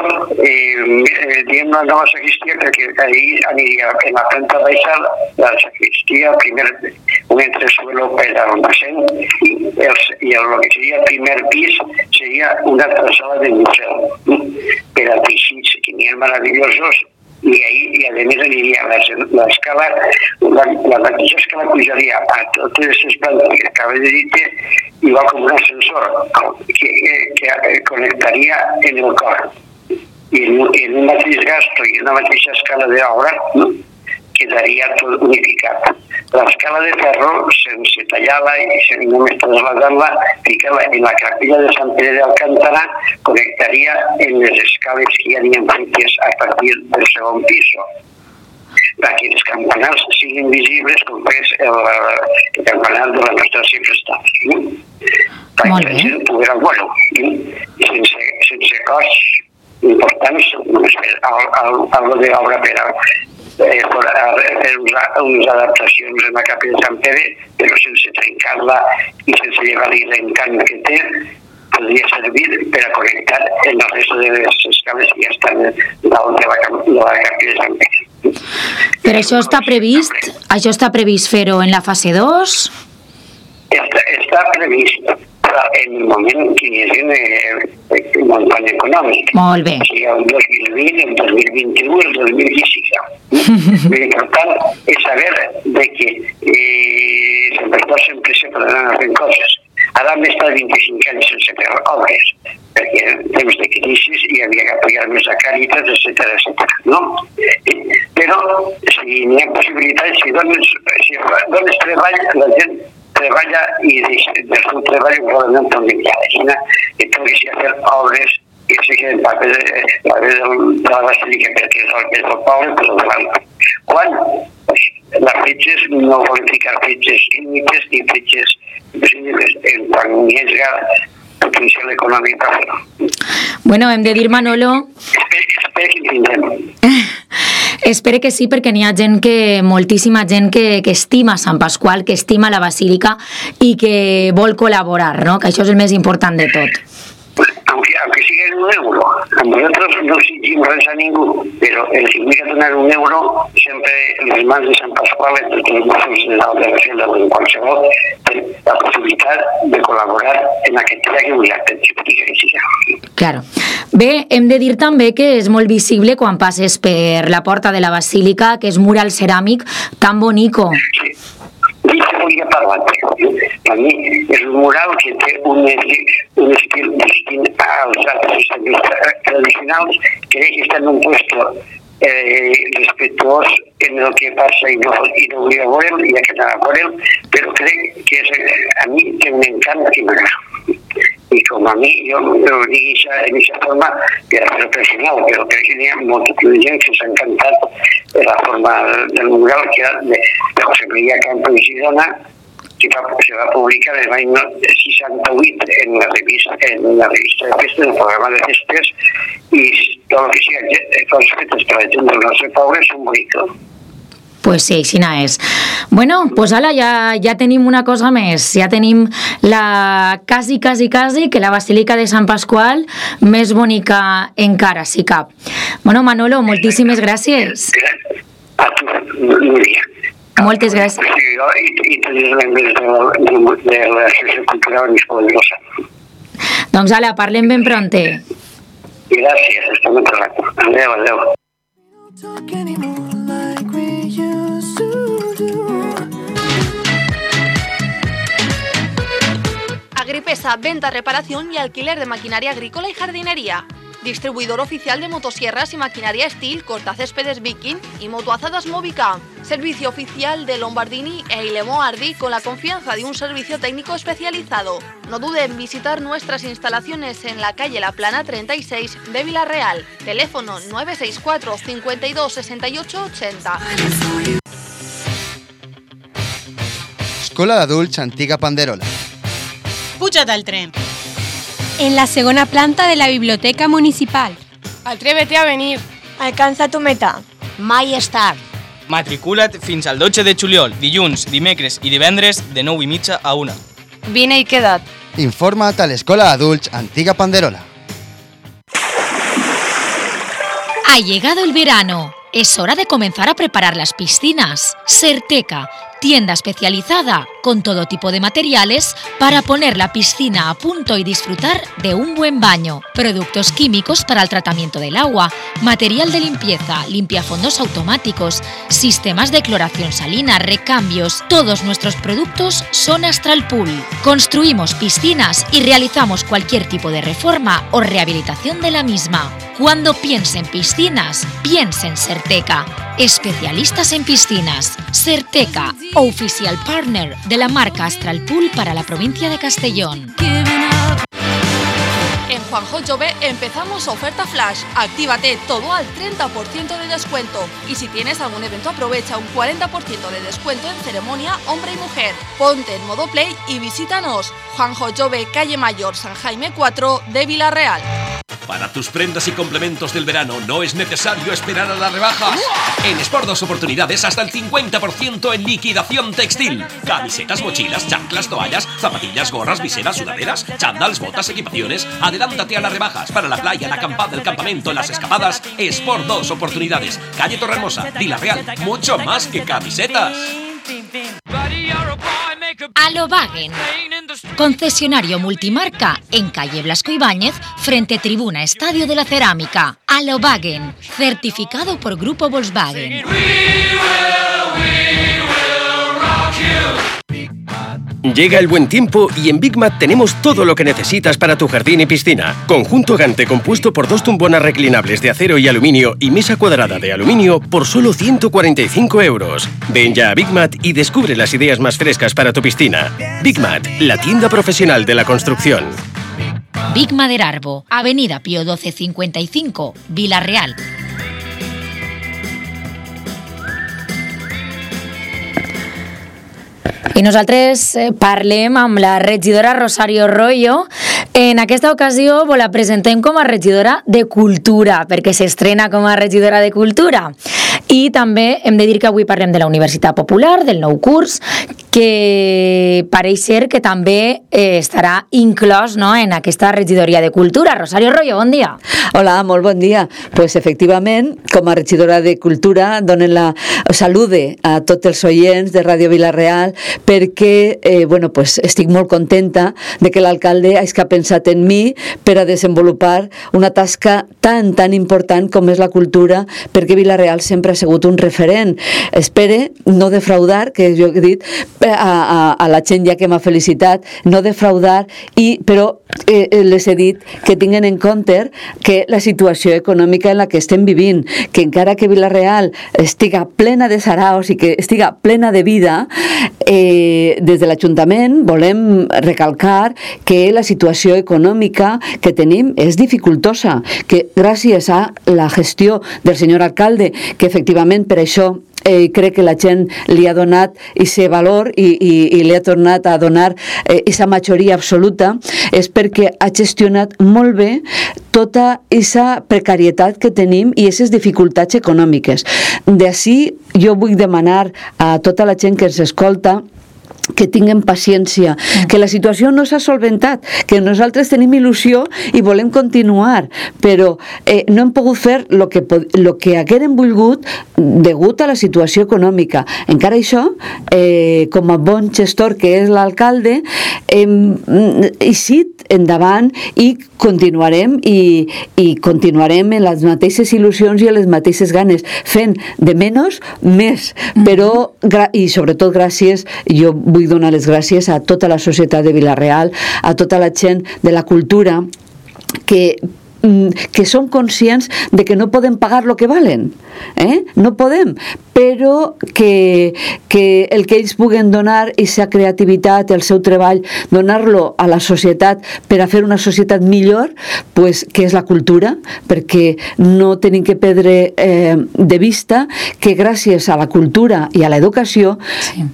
eh, diem la nova sagristia perquè ahí aniria en la planta baixa la sagristia, primer un entresuelo per almacén i el, i el, el que seria el primer pis seria una altra sala de museu eh? per a teixits que n'hi ha meravellosos. I ahí, i a més aniria l'escala, la, la mateixa escala pujaria a totes les plantes que acaba de dir, igual com un ascensor que, que, que connectaria en el cor. I en, en un mateix gasto i una mateixa escala d'obra, no? Quedaria tot unificat. L'escala de ferro, sense tallar-la i sense només trasladar-la, ficar-la en la capella de Sant Pere d'Alcántara, connectaria en les escales que ja n'hi ha fetes a partir del segon pis. Perquè els campanars siguin visibles com és el, el campanar de la nostra Sacristia. No? Perquè la gent poguera veure. I sense, sense costs importants, només algo d'obra per a Eh, per fer unes adaptacions en la capella de Sant Pere, però sense trencar-la i sense llevar-li l'encant que té, podria servir per a connectar en el resto de les escales que ja estan dalt de la, de la capella de Sant Pere. Però això està previst? Això està previst fer-ho en la fase dos? Està, està previst en el moment que hi hagi eh, un muntany econòmic. Molt bé. O sigui, el dos mil vint, el dos mil vint-i-u, el dos mil vint-i-cinc. L'important és saber de que eh, sempre, sempre se poden anar fent coses. Ara hem estat vint-i-cinc anys sense fer obres, perquè en temps de crisi hi havia que apoyar més a Càritas, etcètera, etcètera. No? Però si n'hi ha possibilitats, si dones, si dones treball, la gent treballa i del seu treball probablement també hi ha la Xina que pugui fer obres i se queden paper de, paper de la basílica perquè és el que és el poble, però davant. Quan? Pues, les fetges no volen ficar fetges químiques ni fetges possibles en quan hi hagi potencial econòmic per fer-ho. Bueno, hem de dir, Manolo... Espero que tindrem. Espero que sí, perquè n'hi ha gent que, moltíssima gent que, que estima Sant Pasqual, que estima la Basílica i que vol col·laborar, no? Que això és el més important de tot. Aunque, aunque siga en un euro, a nosotros no exigimos res a ningú, però el que implica donar un euro, sempre en les mans de Sant Pasqual, entre tots els mossos de la Reserva o en qualsevol, la possibilitat de col·laborar en aquest dia que vull acte que siga. Claro. Bé, hem de dir també que és molt visible quan passes per la porta de la Basílica, que és mural ceràmic tan bonico. Sí. I se volia parlar. Per mi és un mural que té un, un estil distint als altres tradicionals, que està en un puesto eh, respetuós en el que passa i no, i no volia veure'l, i ha quedat a veure'l, però crec que és, a mi té un encant que m'agrada. I com a mi, jo ho dic en aquesta forma que era professional, però crec que hi ha molta gent que s'ha encantat de la forma del mural que era de, de José María Campo i Girona, que va, se va publicar en l'any seixanta-vuit en la revista, en la revista de festes, en el programa de festes, i tot el que sigui coses fetes per la gent del nostre poble són bonics. Pues sí, així és. Bueno, pues ala, ja, ja tenim una cosa més. Ja tenim la quasi, quasi, quasi, que la Basílica de Sant Pasqual més bonica encara, si cap. Bueno, Manolo, moltíssimes gràcies. A tu, Núria. Moltes gràcies. I tots els membres de l'Associació Cultural Més Poderosa. Doncs ala, parlem ben pronte. Gràcies, estem en tracte. Adéu, adéu. Agripesa, venta, reparación y alquiler de maquinaria agrícola y jardinería. Distribuidor oficial de motosierras y maquinaria Steel, cortacéspedes Viking y motoazadas Movica. Servicio oficial de Lombardini e Ilemo Ardi con la confianza de un servicio técnico especializado. No dude en visitar nuestras instalaciones en la calle La Plana treinta y seis de Villarreal. Teléfono nueve seis cuatro, cincuenta y dos, sesenta y ocho, ochenta. Escola d'Adults Antiga Panderola. Puja't al tren. En la segona planta de la Biblioteca Municipal. Atrévete a venir. Alcanza tu meta. Mai és tard. Matricula't fins al dotze de juliol, dilluns, dimecres i divendres de nou i mitja a una. Vine y queda't. Informa't a l'Escola d'Adults Antiga Panderola. Ha llegado el verano. Es hora de comenzar a preparar las piscinas. Serteca, tienda especializada con todo tipo de materiales para poner la piscina a punto y disfrutar de un buen baño. Productos químicos para el tratamiento del agua, material de limpieza, limpiafondos automáticos, sistemas de cloración salina, recambios. Todos nuestros productos son Astral Pool. Construimos piscinas y realizamos cualquier tipo de reforma o rehabilitación de la misma. Cuando piense en piscinas, piense en Serteca. Especialistas en piscinas. Serteca, oficial partner de la marca Astral Pool para la provincia de Castellón. En Juanjo Jove empezamos oferta flash. Actívate todo al treinta por ciento de descuento. Y si tienes algún evento, aprovecha un cuarenta por ciento de descuento en ceremonia hombre y mujer. Ponte en modo play y visítanos. Juanjo Jove, calle Mayor, San Jaime cuatro de Villarreal. Para tus prendas y complementos del verano no es necesario esperar a las rebajas. En Sport dos Oportunidades hasta el cincuenta por ciento en liquidación textil. Camisetas, mochilas, chanclas, toallas, zapatillas, gorras, viseras, sudaderas, chándals, botas, equipaciones. Adelántate a las rebajas para la playa, la acampada, el campamento, las escapadas. Sport dos Oportunidades. Calle Torremosa, Villarreal. Mucho más que camisetas. Alobagen, concesionario multimarca en calle Blasco Ibáñez, frente Tribuna Estadio de la Cerámica. Alobagen, certificado por Grupo Volkswagen. Llega el buen tiempo y en Big Mat tenemos todo lo que necesitas para tu jardín y piscina. Conjunto Gante compuesto por dos tumbonas reclinables de acero y aluminio y mesa cuadrada de aluminio por solo ciento cuarenta y cinco euros. Ven ya a Big Mat y descubre las ideas más frescas para tu piscina. Big Mat, la tienda profesional de la construcción. Big Maderarbo, Avenida Pío doce cincuenta y cinco, Villarreal. I nosaltres parlem amb la regidora Rosario Royo. En aquesta ocasió la presentem com a regidora de Cultura, perquè s'estrena com a regidora de Cultura. I també hem de dir que avui parlem de la Universitat Popular, del nou curs, que pareix ser que també eh, estarà inclòs, no?, en aquesta regidoria de Cultura. Rosario Royo, bon dia. Hola, molt bon dia. Pues efectivament, com a regidora de Cultura, donen la salude a tots els oients de Ràdio Villarreal perquè eh, bueno, pues estic molt contenta de que l'alcalde hagi pensat en mi per a desenvolupar una tasca tan, tan important com és la cultura, perquè Villarreal sempre ha sigut un referent. Espere no defraudar, que jo he dit a, a, a la gent ja que m'ha felicitat, no defraudar, i, però eh, les he dit que tinguen en compte que la situació econòmica en la que estem vivint, que encara que Villarreal estiga plena de saraos i que estiga plena de vida, eh, des de l'Ajuntament volem recalcar que la situació econòmica que tenim és dificultosa, que gràcies a la gestió del senyor alcalde, que efectivament per això Eh, crec que la gent li ha donat aquest valor i, i, i li ha tornat a donar aquesta eh, majoria absoluta, és perquè ha gestionat molt bé tota aquesta precarietat que tenim i aquestes dificultats econòmiques. D'ací jo vull demanar a tota la gent que ens escolta que tinguem paciència, que la situació no s'ha solventat, que nosaltres tenim il·lusió i volem continuar, però eh, no hem pogut fer el que, lo que haguérem volgut degut a la situació econòmica. Encara això, eh, com a bon gestor que és l'alcalde, hem eixit endavant i continuarem i, i continuarem en les mateixes il·lusions i en les mateixes ganes, fent de menys més, però i sobretot gràcies, jo vull donar les gràcies a tota la societat de Vila-real, a tota la gent de la cultura que que som conscients de que no podem pagar el que valen, eh? no podem, però que, que el que ells puguen donar, aquesta creativitat, el seu treball, donar-lo a la societat per a fer una societat millor, pues, que és la cultura, perquè no tenim que perdre eh, de vista que gràcies a la cultura i a l'educació sí.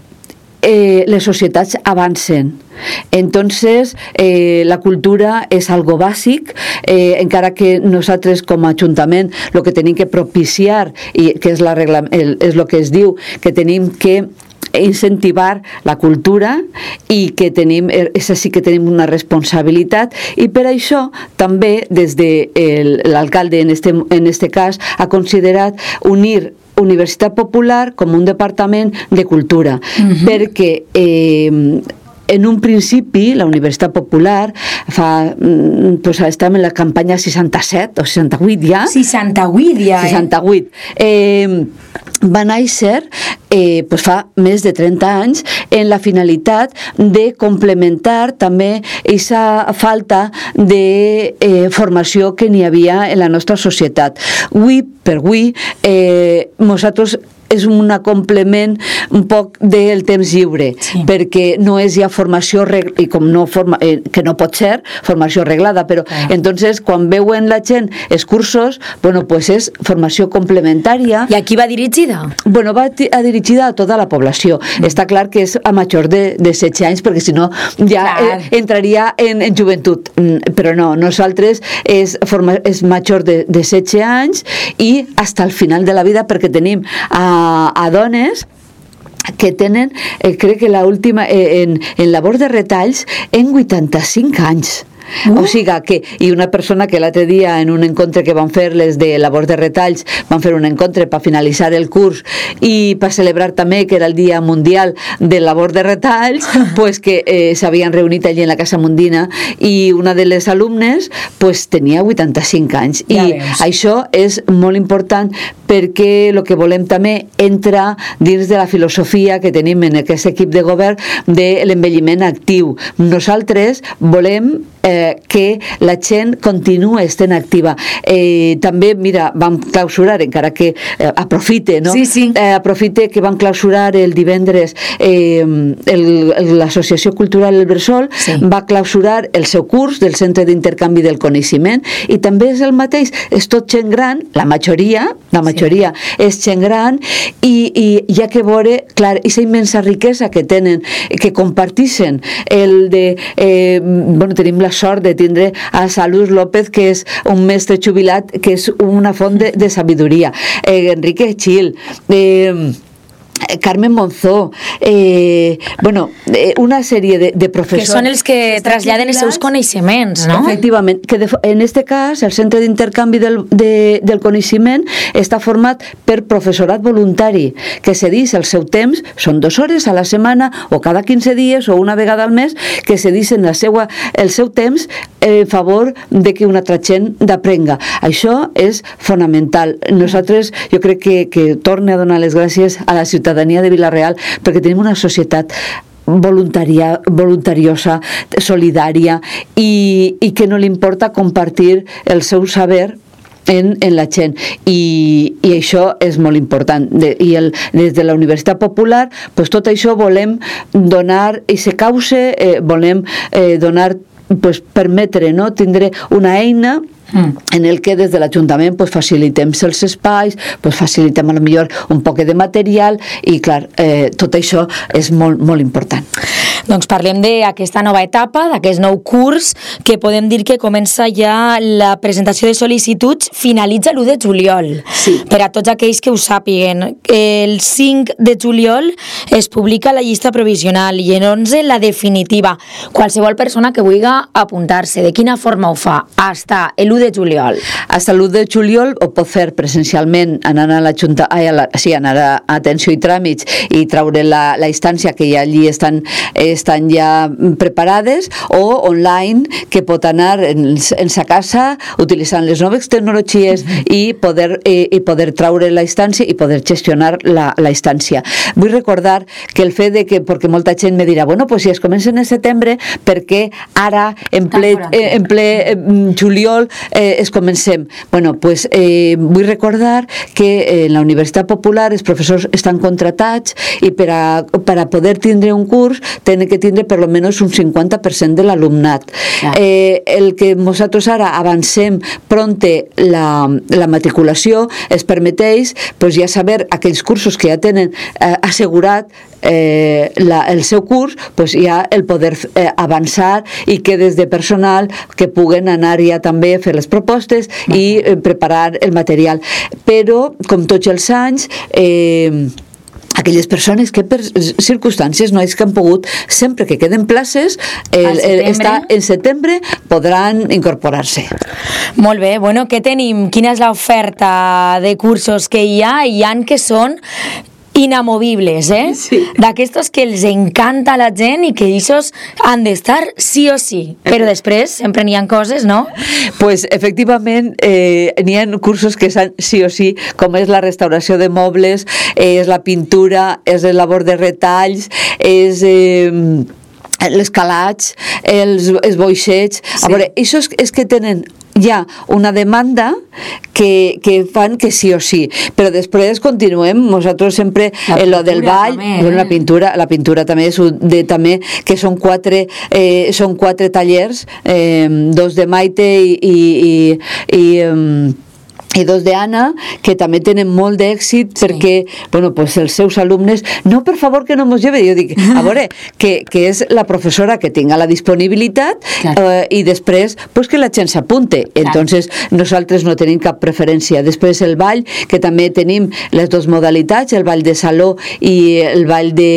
Eh, les societats avancen. Entonces, eh, la cultura és algo bàsic, eh, encara que nosaltres com a Ajuntament el que tenim que propiciar, i que és, la regla, el, és el que es diu, que tenim que incentivar la cultura i que tenim, és així que tenim una responsabilitat, i per això també des de l'alcalde en este, en este cas ha considerat unir Universitat Popular com un departament de cultura, uh-huh. perquè eh, en un principi la Universitat Popular fa, pues, estem en la campanya seixanta-set o seixanta-vuit ja seixanta-vuit ja, eh? seixanta-vuit eh, va néixer eh, pues fa més de trenta anys en la finalitat de complementar també aquesta falta de eh, formació que n'hi havia en la nostra societat. Avui per avui eh, nosaltres és un complement un poc del temps lliure, sí. perquè no és ja formació reg... i com no forma... eh, que no pot ser formació reglada, però ah. entonces quan veuen la gent els cursos, bueno, pues és formació complementària. I a qui va dirigida? Bueno, va dirigida a tota la població. Mm. Està clar que és a major de, de setze anys, perquè si no ja eh, entraria en, en joventut, mm, però no, nosaltres és, forma... és major de, de setze anys i fins al final de la vida, perquè tenim a A, a dones que tenen, eh, crec que l'última eh, en, en labor de retalls en vuitanta-cinc anys. Uh. O sigui que, i una persona que l'altre dia en un encontre que van fer les de labor de retalls, van fer un encontre per finalitzar el curs i per celebrar també que era el dia mundial de labor de retalls, pues que eh, s'havien reunit allí en la Casa Mundina i una de les alumnes pues tenia vuitanta-cinc anys i ja això és molt important perquè el que volem també entra dins de la filosofia que tenim en aquest equip de govern de l'envelliment actiu. Nosaltres volem eh, que la gent continua estent activa. Eh, també, mira, vam clausurar, encara que eh, aprofite, no? Sí, sí. Eh, aprofite que vam clausurar el divendres eh, l'Associació Cultural El Bressol, sí. va clausurar el seu curs del Centre d'Intercanvi del Coneixement i també és el mateix, és tot gent gran, la majoria, la majoria sí. és gent gran i, i hi ha que veure, clar, aquesta immensa riquesa que tenen, que compartixen el de, eh, bueno, tenim la sort de tindre a Salus López, que és un mestre jubilat, que és una font de, de sabidoria, eh, Enrique Gil, eh, Carmen Monzó, eh, bueno, eh, una sèrie de, de professors... Que són els que traslladen els seus coneixements, no? Efectivament, que de, en este cas el Centre d'Intercanvi del, de, del Coneixement està format per professorat voluntari, que cedís el seu temps, són dues hores a la setmana o cada quinze dies o una vegada al mes, que cedixen la seua, el seu temps en favor de que una altra gent d'aprenga. Això és fonamental. Nosaltres, jo crec que, que torne a donar les gràcies a la ciutadania de Vila-real, perquè tenim una societat voluntaria, voluntariosa, solidària i, i que no li importa compartir el seu saber en, en la gent i, i això és molt important de, i el, des de la Universitat Popular pues tot això volem donar i se cause, eh, volem eh, donar pues, permetre, no? Tindre una eina mm. en el que des de l'Ajuntament pues, facilitem els espais, pues, facilitem a lo millor un poc de material i clar, eh, tot això és molt, molt important. Doncs parlem d'aquesta nova etapa, d'aquest nou curs, que podem dir que comença ja la presentació de sol·licituds, finalitza l'u de juliol. Sí. Per a tots aquells que ho sàpiguen, el cinc de juliol es publica la llista provisional i en onze la definitiva. Qualsevol persona que vulgui apuntar-se, de quina forma ho fa? Hasta l'u de juliol. Hasta l'u de juliol ho pot fer presencialment anant a la Junta, ai, a la, sí, anar a Atenció i Tràmits i traure la, la instància que ja allí estan, estan ja preparades, o online, que pot anar en, en sa casa utilitzant les noves tecnologies i poder, eh, i poder traure la instància i poder gestionar la, la instància. Vull recordar que el fet de que, perquè molta gent me dirà, bueno, pues si es comencen en setembre, perquè ara en ple, eh, en ple eh, juliol eh, es comencem? Bueno, pues eh, vull recordar que en la Universitat Popular els professors estan contratats i per a, per a poder tindre un curs tenen que tindre per almenys un cinquanta per cent de l'alumnat. Ja. Eh, el que nosaltres ara avancem pronte la, la matriculació es permeteix pues, ja saber aquells cursos que ja tenen eh, assegurat Eh, la, el seu curs, pues ja el poder eh, avançar i que des de personal que puguen anar ja també a fer les propostes i eh, preparar el material. Però, com tots els anys, eh, aquelles persones que per circumstàncies no és que han pogut, sempre que queden places el, el, està en setembre podran incorporar-se. Molt bé, bueno, què tenim? Quina és l'oferta de cursos que hi ha? Hi ha que són inamovibles, eh? Sí. D'aquestos que els encanta a la gent i que ells han d'estar sí o sí. Però després sempre n'hi ha coses, no? Pues efectivament eh, n'hi ha cursos que són sí o sí, com és la restauració de mobles, eh, és la pintura, és el labor de retalls, és eh, l'escalatge, els esboixets. Sí. A veure, això és, és que tenen hi ha una demanda que, que fan que sí o sí, però després continuem, nosaltres sempre en lo del ball, també, eh? la pintura, la pintura també és de, també que són quatre, eh, són quatre tallers, eh, dos de Maite i, i, i, i um, i dos d'Anna, que també tenen molt d'èxit, sí. perquè, bueno, pues els seus alumnes, no, per favor, que no mos lleve, jo dic, a veure, que, que és la professora que tinga la disponibilitat claro. eh, i després, pues que la gent s'apunte. Claro. Entonces, nosaltres no tenim cap preferència. Després el ball, que també tenim les dues modalitats, el ball de saló i el ball de...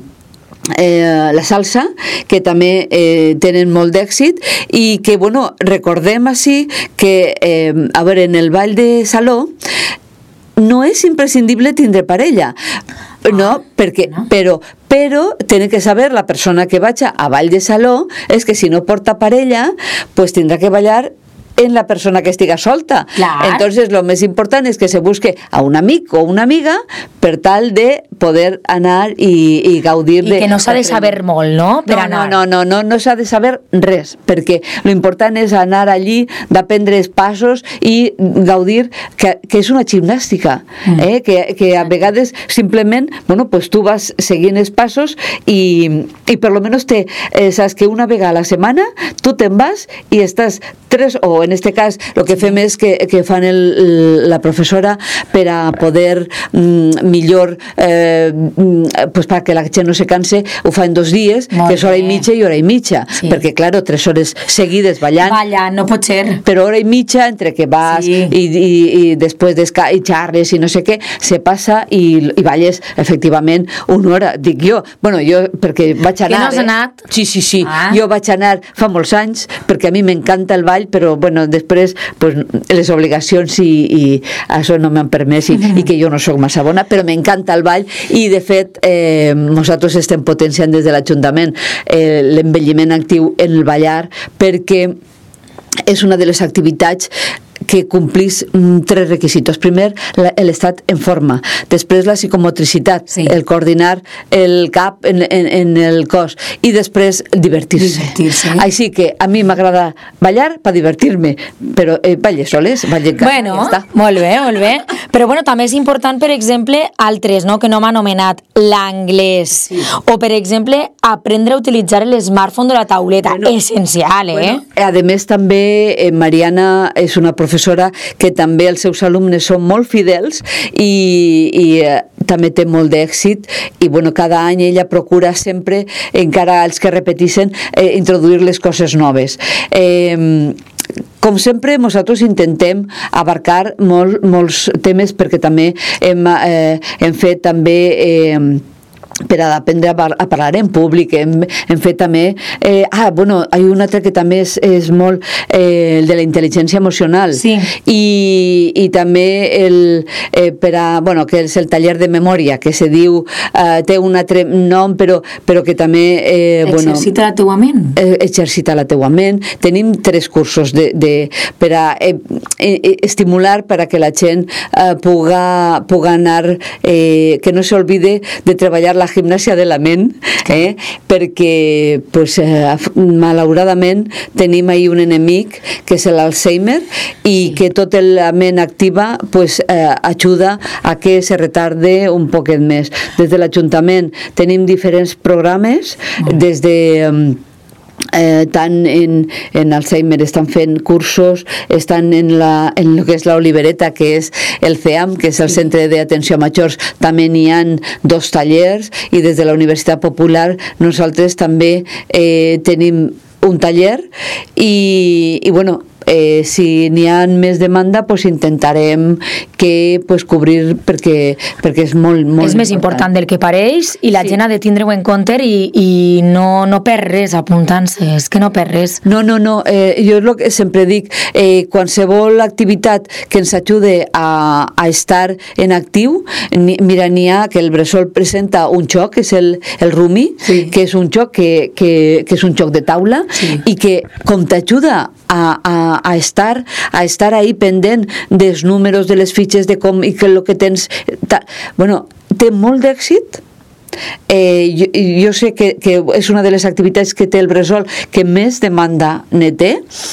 Eh, la salsa, que també eh, tenen molt d'èxit i que, bueno, recordem així que, eh, a veure, en el ball de saló no és imprescindible tindre parella, no, perquè, no. però però tiene que saber la persona que vaya a ball de saló és que si no porta parella, pues tindrà que ballar en la persona que estiga solta. Clar. Entonces, lo més important és que se busque a un amic o una amiga per tal de poder anar i, i gaudir I de... I que no s'ha de saber molt, no? Per no, anar. no, no, no, no s'ha de saber res, perquè lo important és anar allí, d'aprendre els passos i gaudir, que, que és una gimnàstica, mm. eh? que, que a vegades simplement, bueno, pues tu vas seguint els passos i, i per lo menos te, eh, saps que una vegada a la setmana tu te'n vas i estàs tres, o en este cas el que fem és que, que fan el, la professora per a poder mm, millor eh, pues para que la gent no se canse, ho fa en dos dies, molt que és hora bé. I mitja i hora i mitja, sí. perquè claro, tres hores seguides ballant, ballant, no pot ser, però hora i mitja entre que vas sí. i, i, i després desca i xarres i no sé què, se passa i, i balles efectivament una hora, dic jo, bueno, jo perquè vaig anar, que no has anat? Eh? Sí, sí, sí, ah. jo vaig anar fa molts anys perquè a mi m'encanta el ball, però bueno, després pues, les obligacions i, i això no m'han permès i, i que jo no sóc massa bona, però m'encanta el ball i de fet eh, nosaltres estem potenciant des de l'Ajuntament eh, l'envelliment actiu en el ballar perquè és una de les activitats que complís mm, tres requisitos. Primer, la, el estat en forma. Després, la psicomotricitat, sí. el coordinar el cap en, en, en el cos. I després, divertir-se. Divertir-se. Així que a mi m'agrada ballar per divertir-me, però eh, balle soles, balle en casa. Bueno, ja està. molt bé, molt bé. Però bueno, també és important, per exemple, altres, no?, que no m'ha anomenat, l'anglès. Sí. O, per exemple, aprendre a utilitzar l'smartphone de la tauleta. Bueno, essencial, eh? Bueno, a més, també eh, Mariana és una professora que també els seus alumnes són molt fidels i, i eh, també té molt d'èxit i bueno, cada any ella procura sempre, encara els que repeteixen, eh, introduir les coses noves. Eh, com sempre, nosaltres intentem abarcar molt, molts temes perquè també hem, eh, hem fet també... Eh, per a aprendre a parlar en públic, hem, hem fet també eh, ah, bueno, hi ha un altre que també és, és molt eh, el de la intel·ligència emocional sí. I, i també el, eh, per a, bueno, que és el taller de memòria que se diu, eh, té un altre nom però, però que també eh, exercita bueno, la teua ment eh, exercita la teua ment, tenim tres cursos de, de, per a eh, eh, estimular per a que la gent eh, puga, puga anar eh, que no s'olvide de treballar la gimnàsia de la ment, eh? perquè pues, eh, malauradament tenim ahí un enemic que és l'Alzheimer i sí. que tota la ment activa pues, eh, ajuda a que se retarde un poquet més. Des de l'Ajuntament tenim diferents programes, mm. des de... Um, Eh, tant en, en Alzheimer estan fent cursos, estan en, la, en el que és la Olivereta, que és el C E A M, que és el Centre d'Atenció a Majors, també n'hi ha dos tallers i des de la Universitat Popular nosaltres també eh, tenim un taller i, i bueno, eh, si n'hi ha més demanda pues intentarem que pues, cobrir perquè, perquè és molt, molt és més important. important del que pareix i la sí. gent ha de tindre-ho en compte i, i no, no per res apuntant-se, és que no per res. No, no, no, eh, jo és el que sempre dic, eh, qualsevol activitat que ens ajude a, a estar en actiu, ni, mira, n'hi ha que el Bressol presenta un joc, que és el, el Rumi, sí. que és un joc que, que, que és un joc de taula sí. i que com t'ajuda a, a, a estar a estar ahí pendent dels números de les fitxes de com i que el que tens ta, bueno, té molt d'èxit. Eh, jo, jo sé que, que és una de les activitats que té el Bressol que més demanda ne té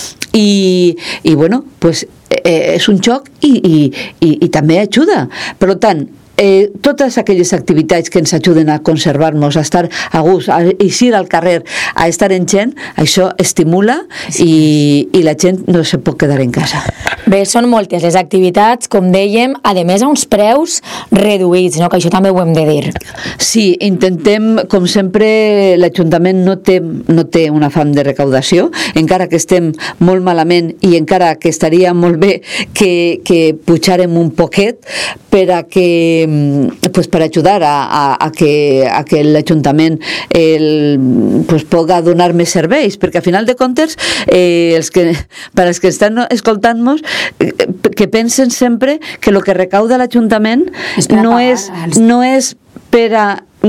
i, i bueno, pues, eh, és un joc i, i, i, i també ajuda. Per tant, Eh, totes aquelles activitats que ens ajuden a conservar-nos, a estar a gust, a eixir al carrer, a estar en gent, això estimula sí. i, i la gent no se pot quedar en casa. Bé, són moltes les activitats, com dèiem, a més a uns preus reduïts, no? Que això també ho hem de dir. Sí, intentem, com sempre, l'Ajuntament no té, no té un afany de recaudació, encara que estem molt malament i encara que estaria molt bé que, que pujarem un poquet per a que pues per ajudar a, a, a que, a que l'Ajuntament el, pues puga donar més serveis, perquè a final de comptes eh, els que, per als que estan escoltant-nos eh, que pensen sempre que el que recauda l'Ajuntament no és, no és per a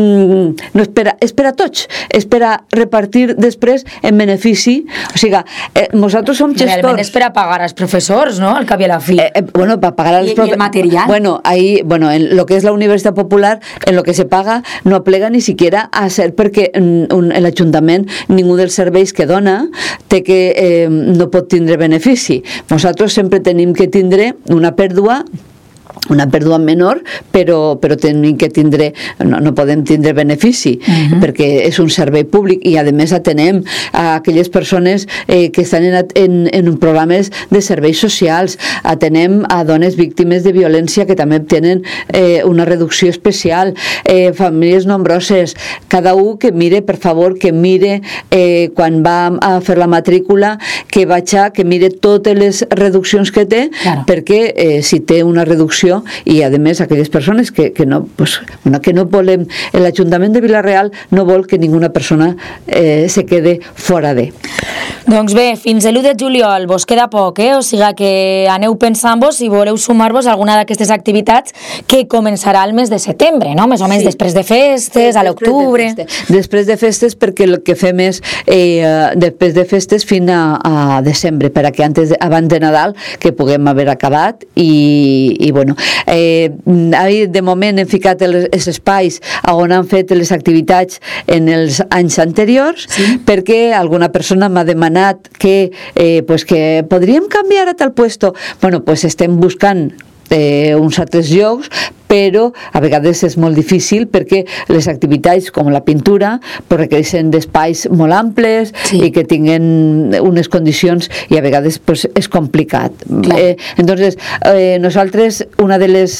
no és per a, és per a tots, és per a repartir després en benefici, o sigui, eh, nosaltres som gestors. Realment és per a pagar als professors, no?, al cap i a la fi. Eh, eh, bueno, per pagar als professors. I el material. Bueno, ahí, bueno, en lo que és la Universitat Popular, en lo que se paga, no aplega ni siquiera a ser perquè un, l'Ajuntament, ningú dels serveis que dona té que, eh, no pot tindre benefici. Nosaltres sempre tenim que tindre una pèrdua una pèrdua menor, però, però tenim que tindre, no, no podem tindre benefici, uh-huh. perquè és un servei públic i a més atenem a aquelles persones eh, que estan en, en, en programes de serveis socials, atenem a dones víctimes de violència que també tenen eh, una reducció especial, eh, famílies nombroses, cada un que mire, per favor, que mire eh, quan va a fer la matrícula, que vaig a, que mire totes les reduccions que té, claro. perquè eh, si té una reducció difusió i a més aquelles persones que, que, no, pues, bueno, que no volem, l'Ajuntament de Vila-real no vol que ninguna persona eh, se quede fora de. Doncs bé, fins l'u de juliol vos queda poc, eh? O sigui que aneu pensant-vos si voleu sumar-vos a alguna d'aquestes activitats que començarà el mes de setembre, no? Més o menys sí. Després de festes, a l'octubre. De després de festes, perquè el que fem és eh, després de festes fins a, a desembre, perquè antes de, abans de Nadal que puguem haver acabat i, i bueno, eh, de moment hem ficat els, els espais on han fet les activitats en els anys anteriors, sí. Perquè alguna persona m'ha demanat que, eh, pues que podríem canviar a tal puesto. Bueno, pues estem buscant eh, uns altres llocs, però a vegades és molt difícil perquè les activitats com la pintura pues, requereixen d'espais molt amples sí. I que tinguen unes condicions i a vegades pues, és complicat. Eh, entonces, eh, nosaltres una de les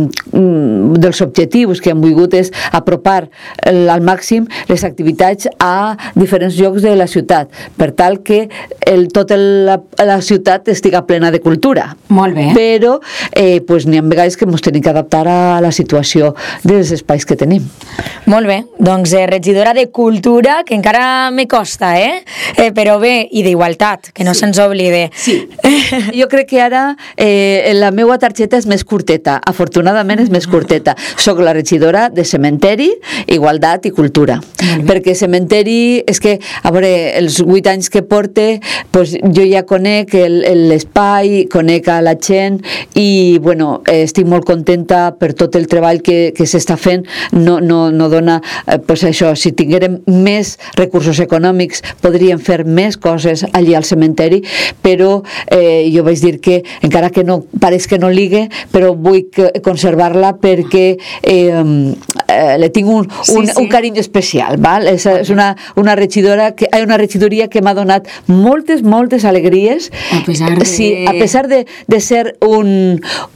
mm, dels objectius que hem volgut és apropar el, al màxim les activitats a diferents llocs de la ciutat, per tal que el, tota la, la ciutat estiga plena de cultura. Molt bé. Però eh, pues, n'hi ha vegades que ens tenim que adaptar a la situació dels espais que tenim. Molt bé, doncs eh, regidora de Cultura, que encara me costa, eh? eh però bé, i d'Igualtat, que no sí. Se'ns oblide. Sí, jo crec que ara eh, la meva targeta és més curteta, afortunadament és més curteta. Soc la regidora de Cementeri, Igualtat i Cultura, perquè Cementeri, és que, a veure, els vuit anys que porte, pues, jo ja conec l'espai, conec a la gent i, bueno, eh, estic molt contenta per tot el treball que, que s'està fent. No, no, no dona, eh, pues això, si tinguérem més recursos econòmics podríem fer més coses allí al cementeri, però eh, jo vaig dir que encara que no pareix que no ligue, però vull conservar-la perquè eh, eh, le tinc un, un, sí, sí. un carinyo especial, val? És, és una, una regidora que, hay una regidoria que m'ha donat moltes, moltes alegries, a pesar de, sí, a pesar de, de ser un,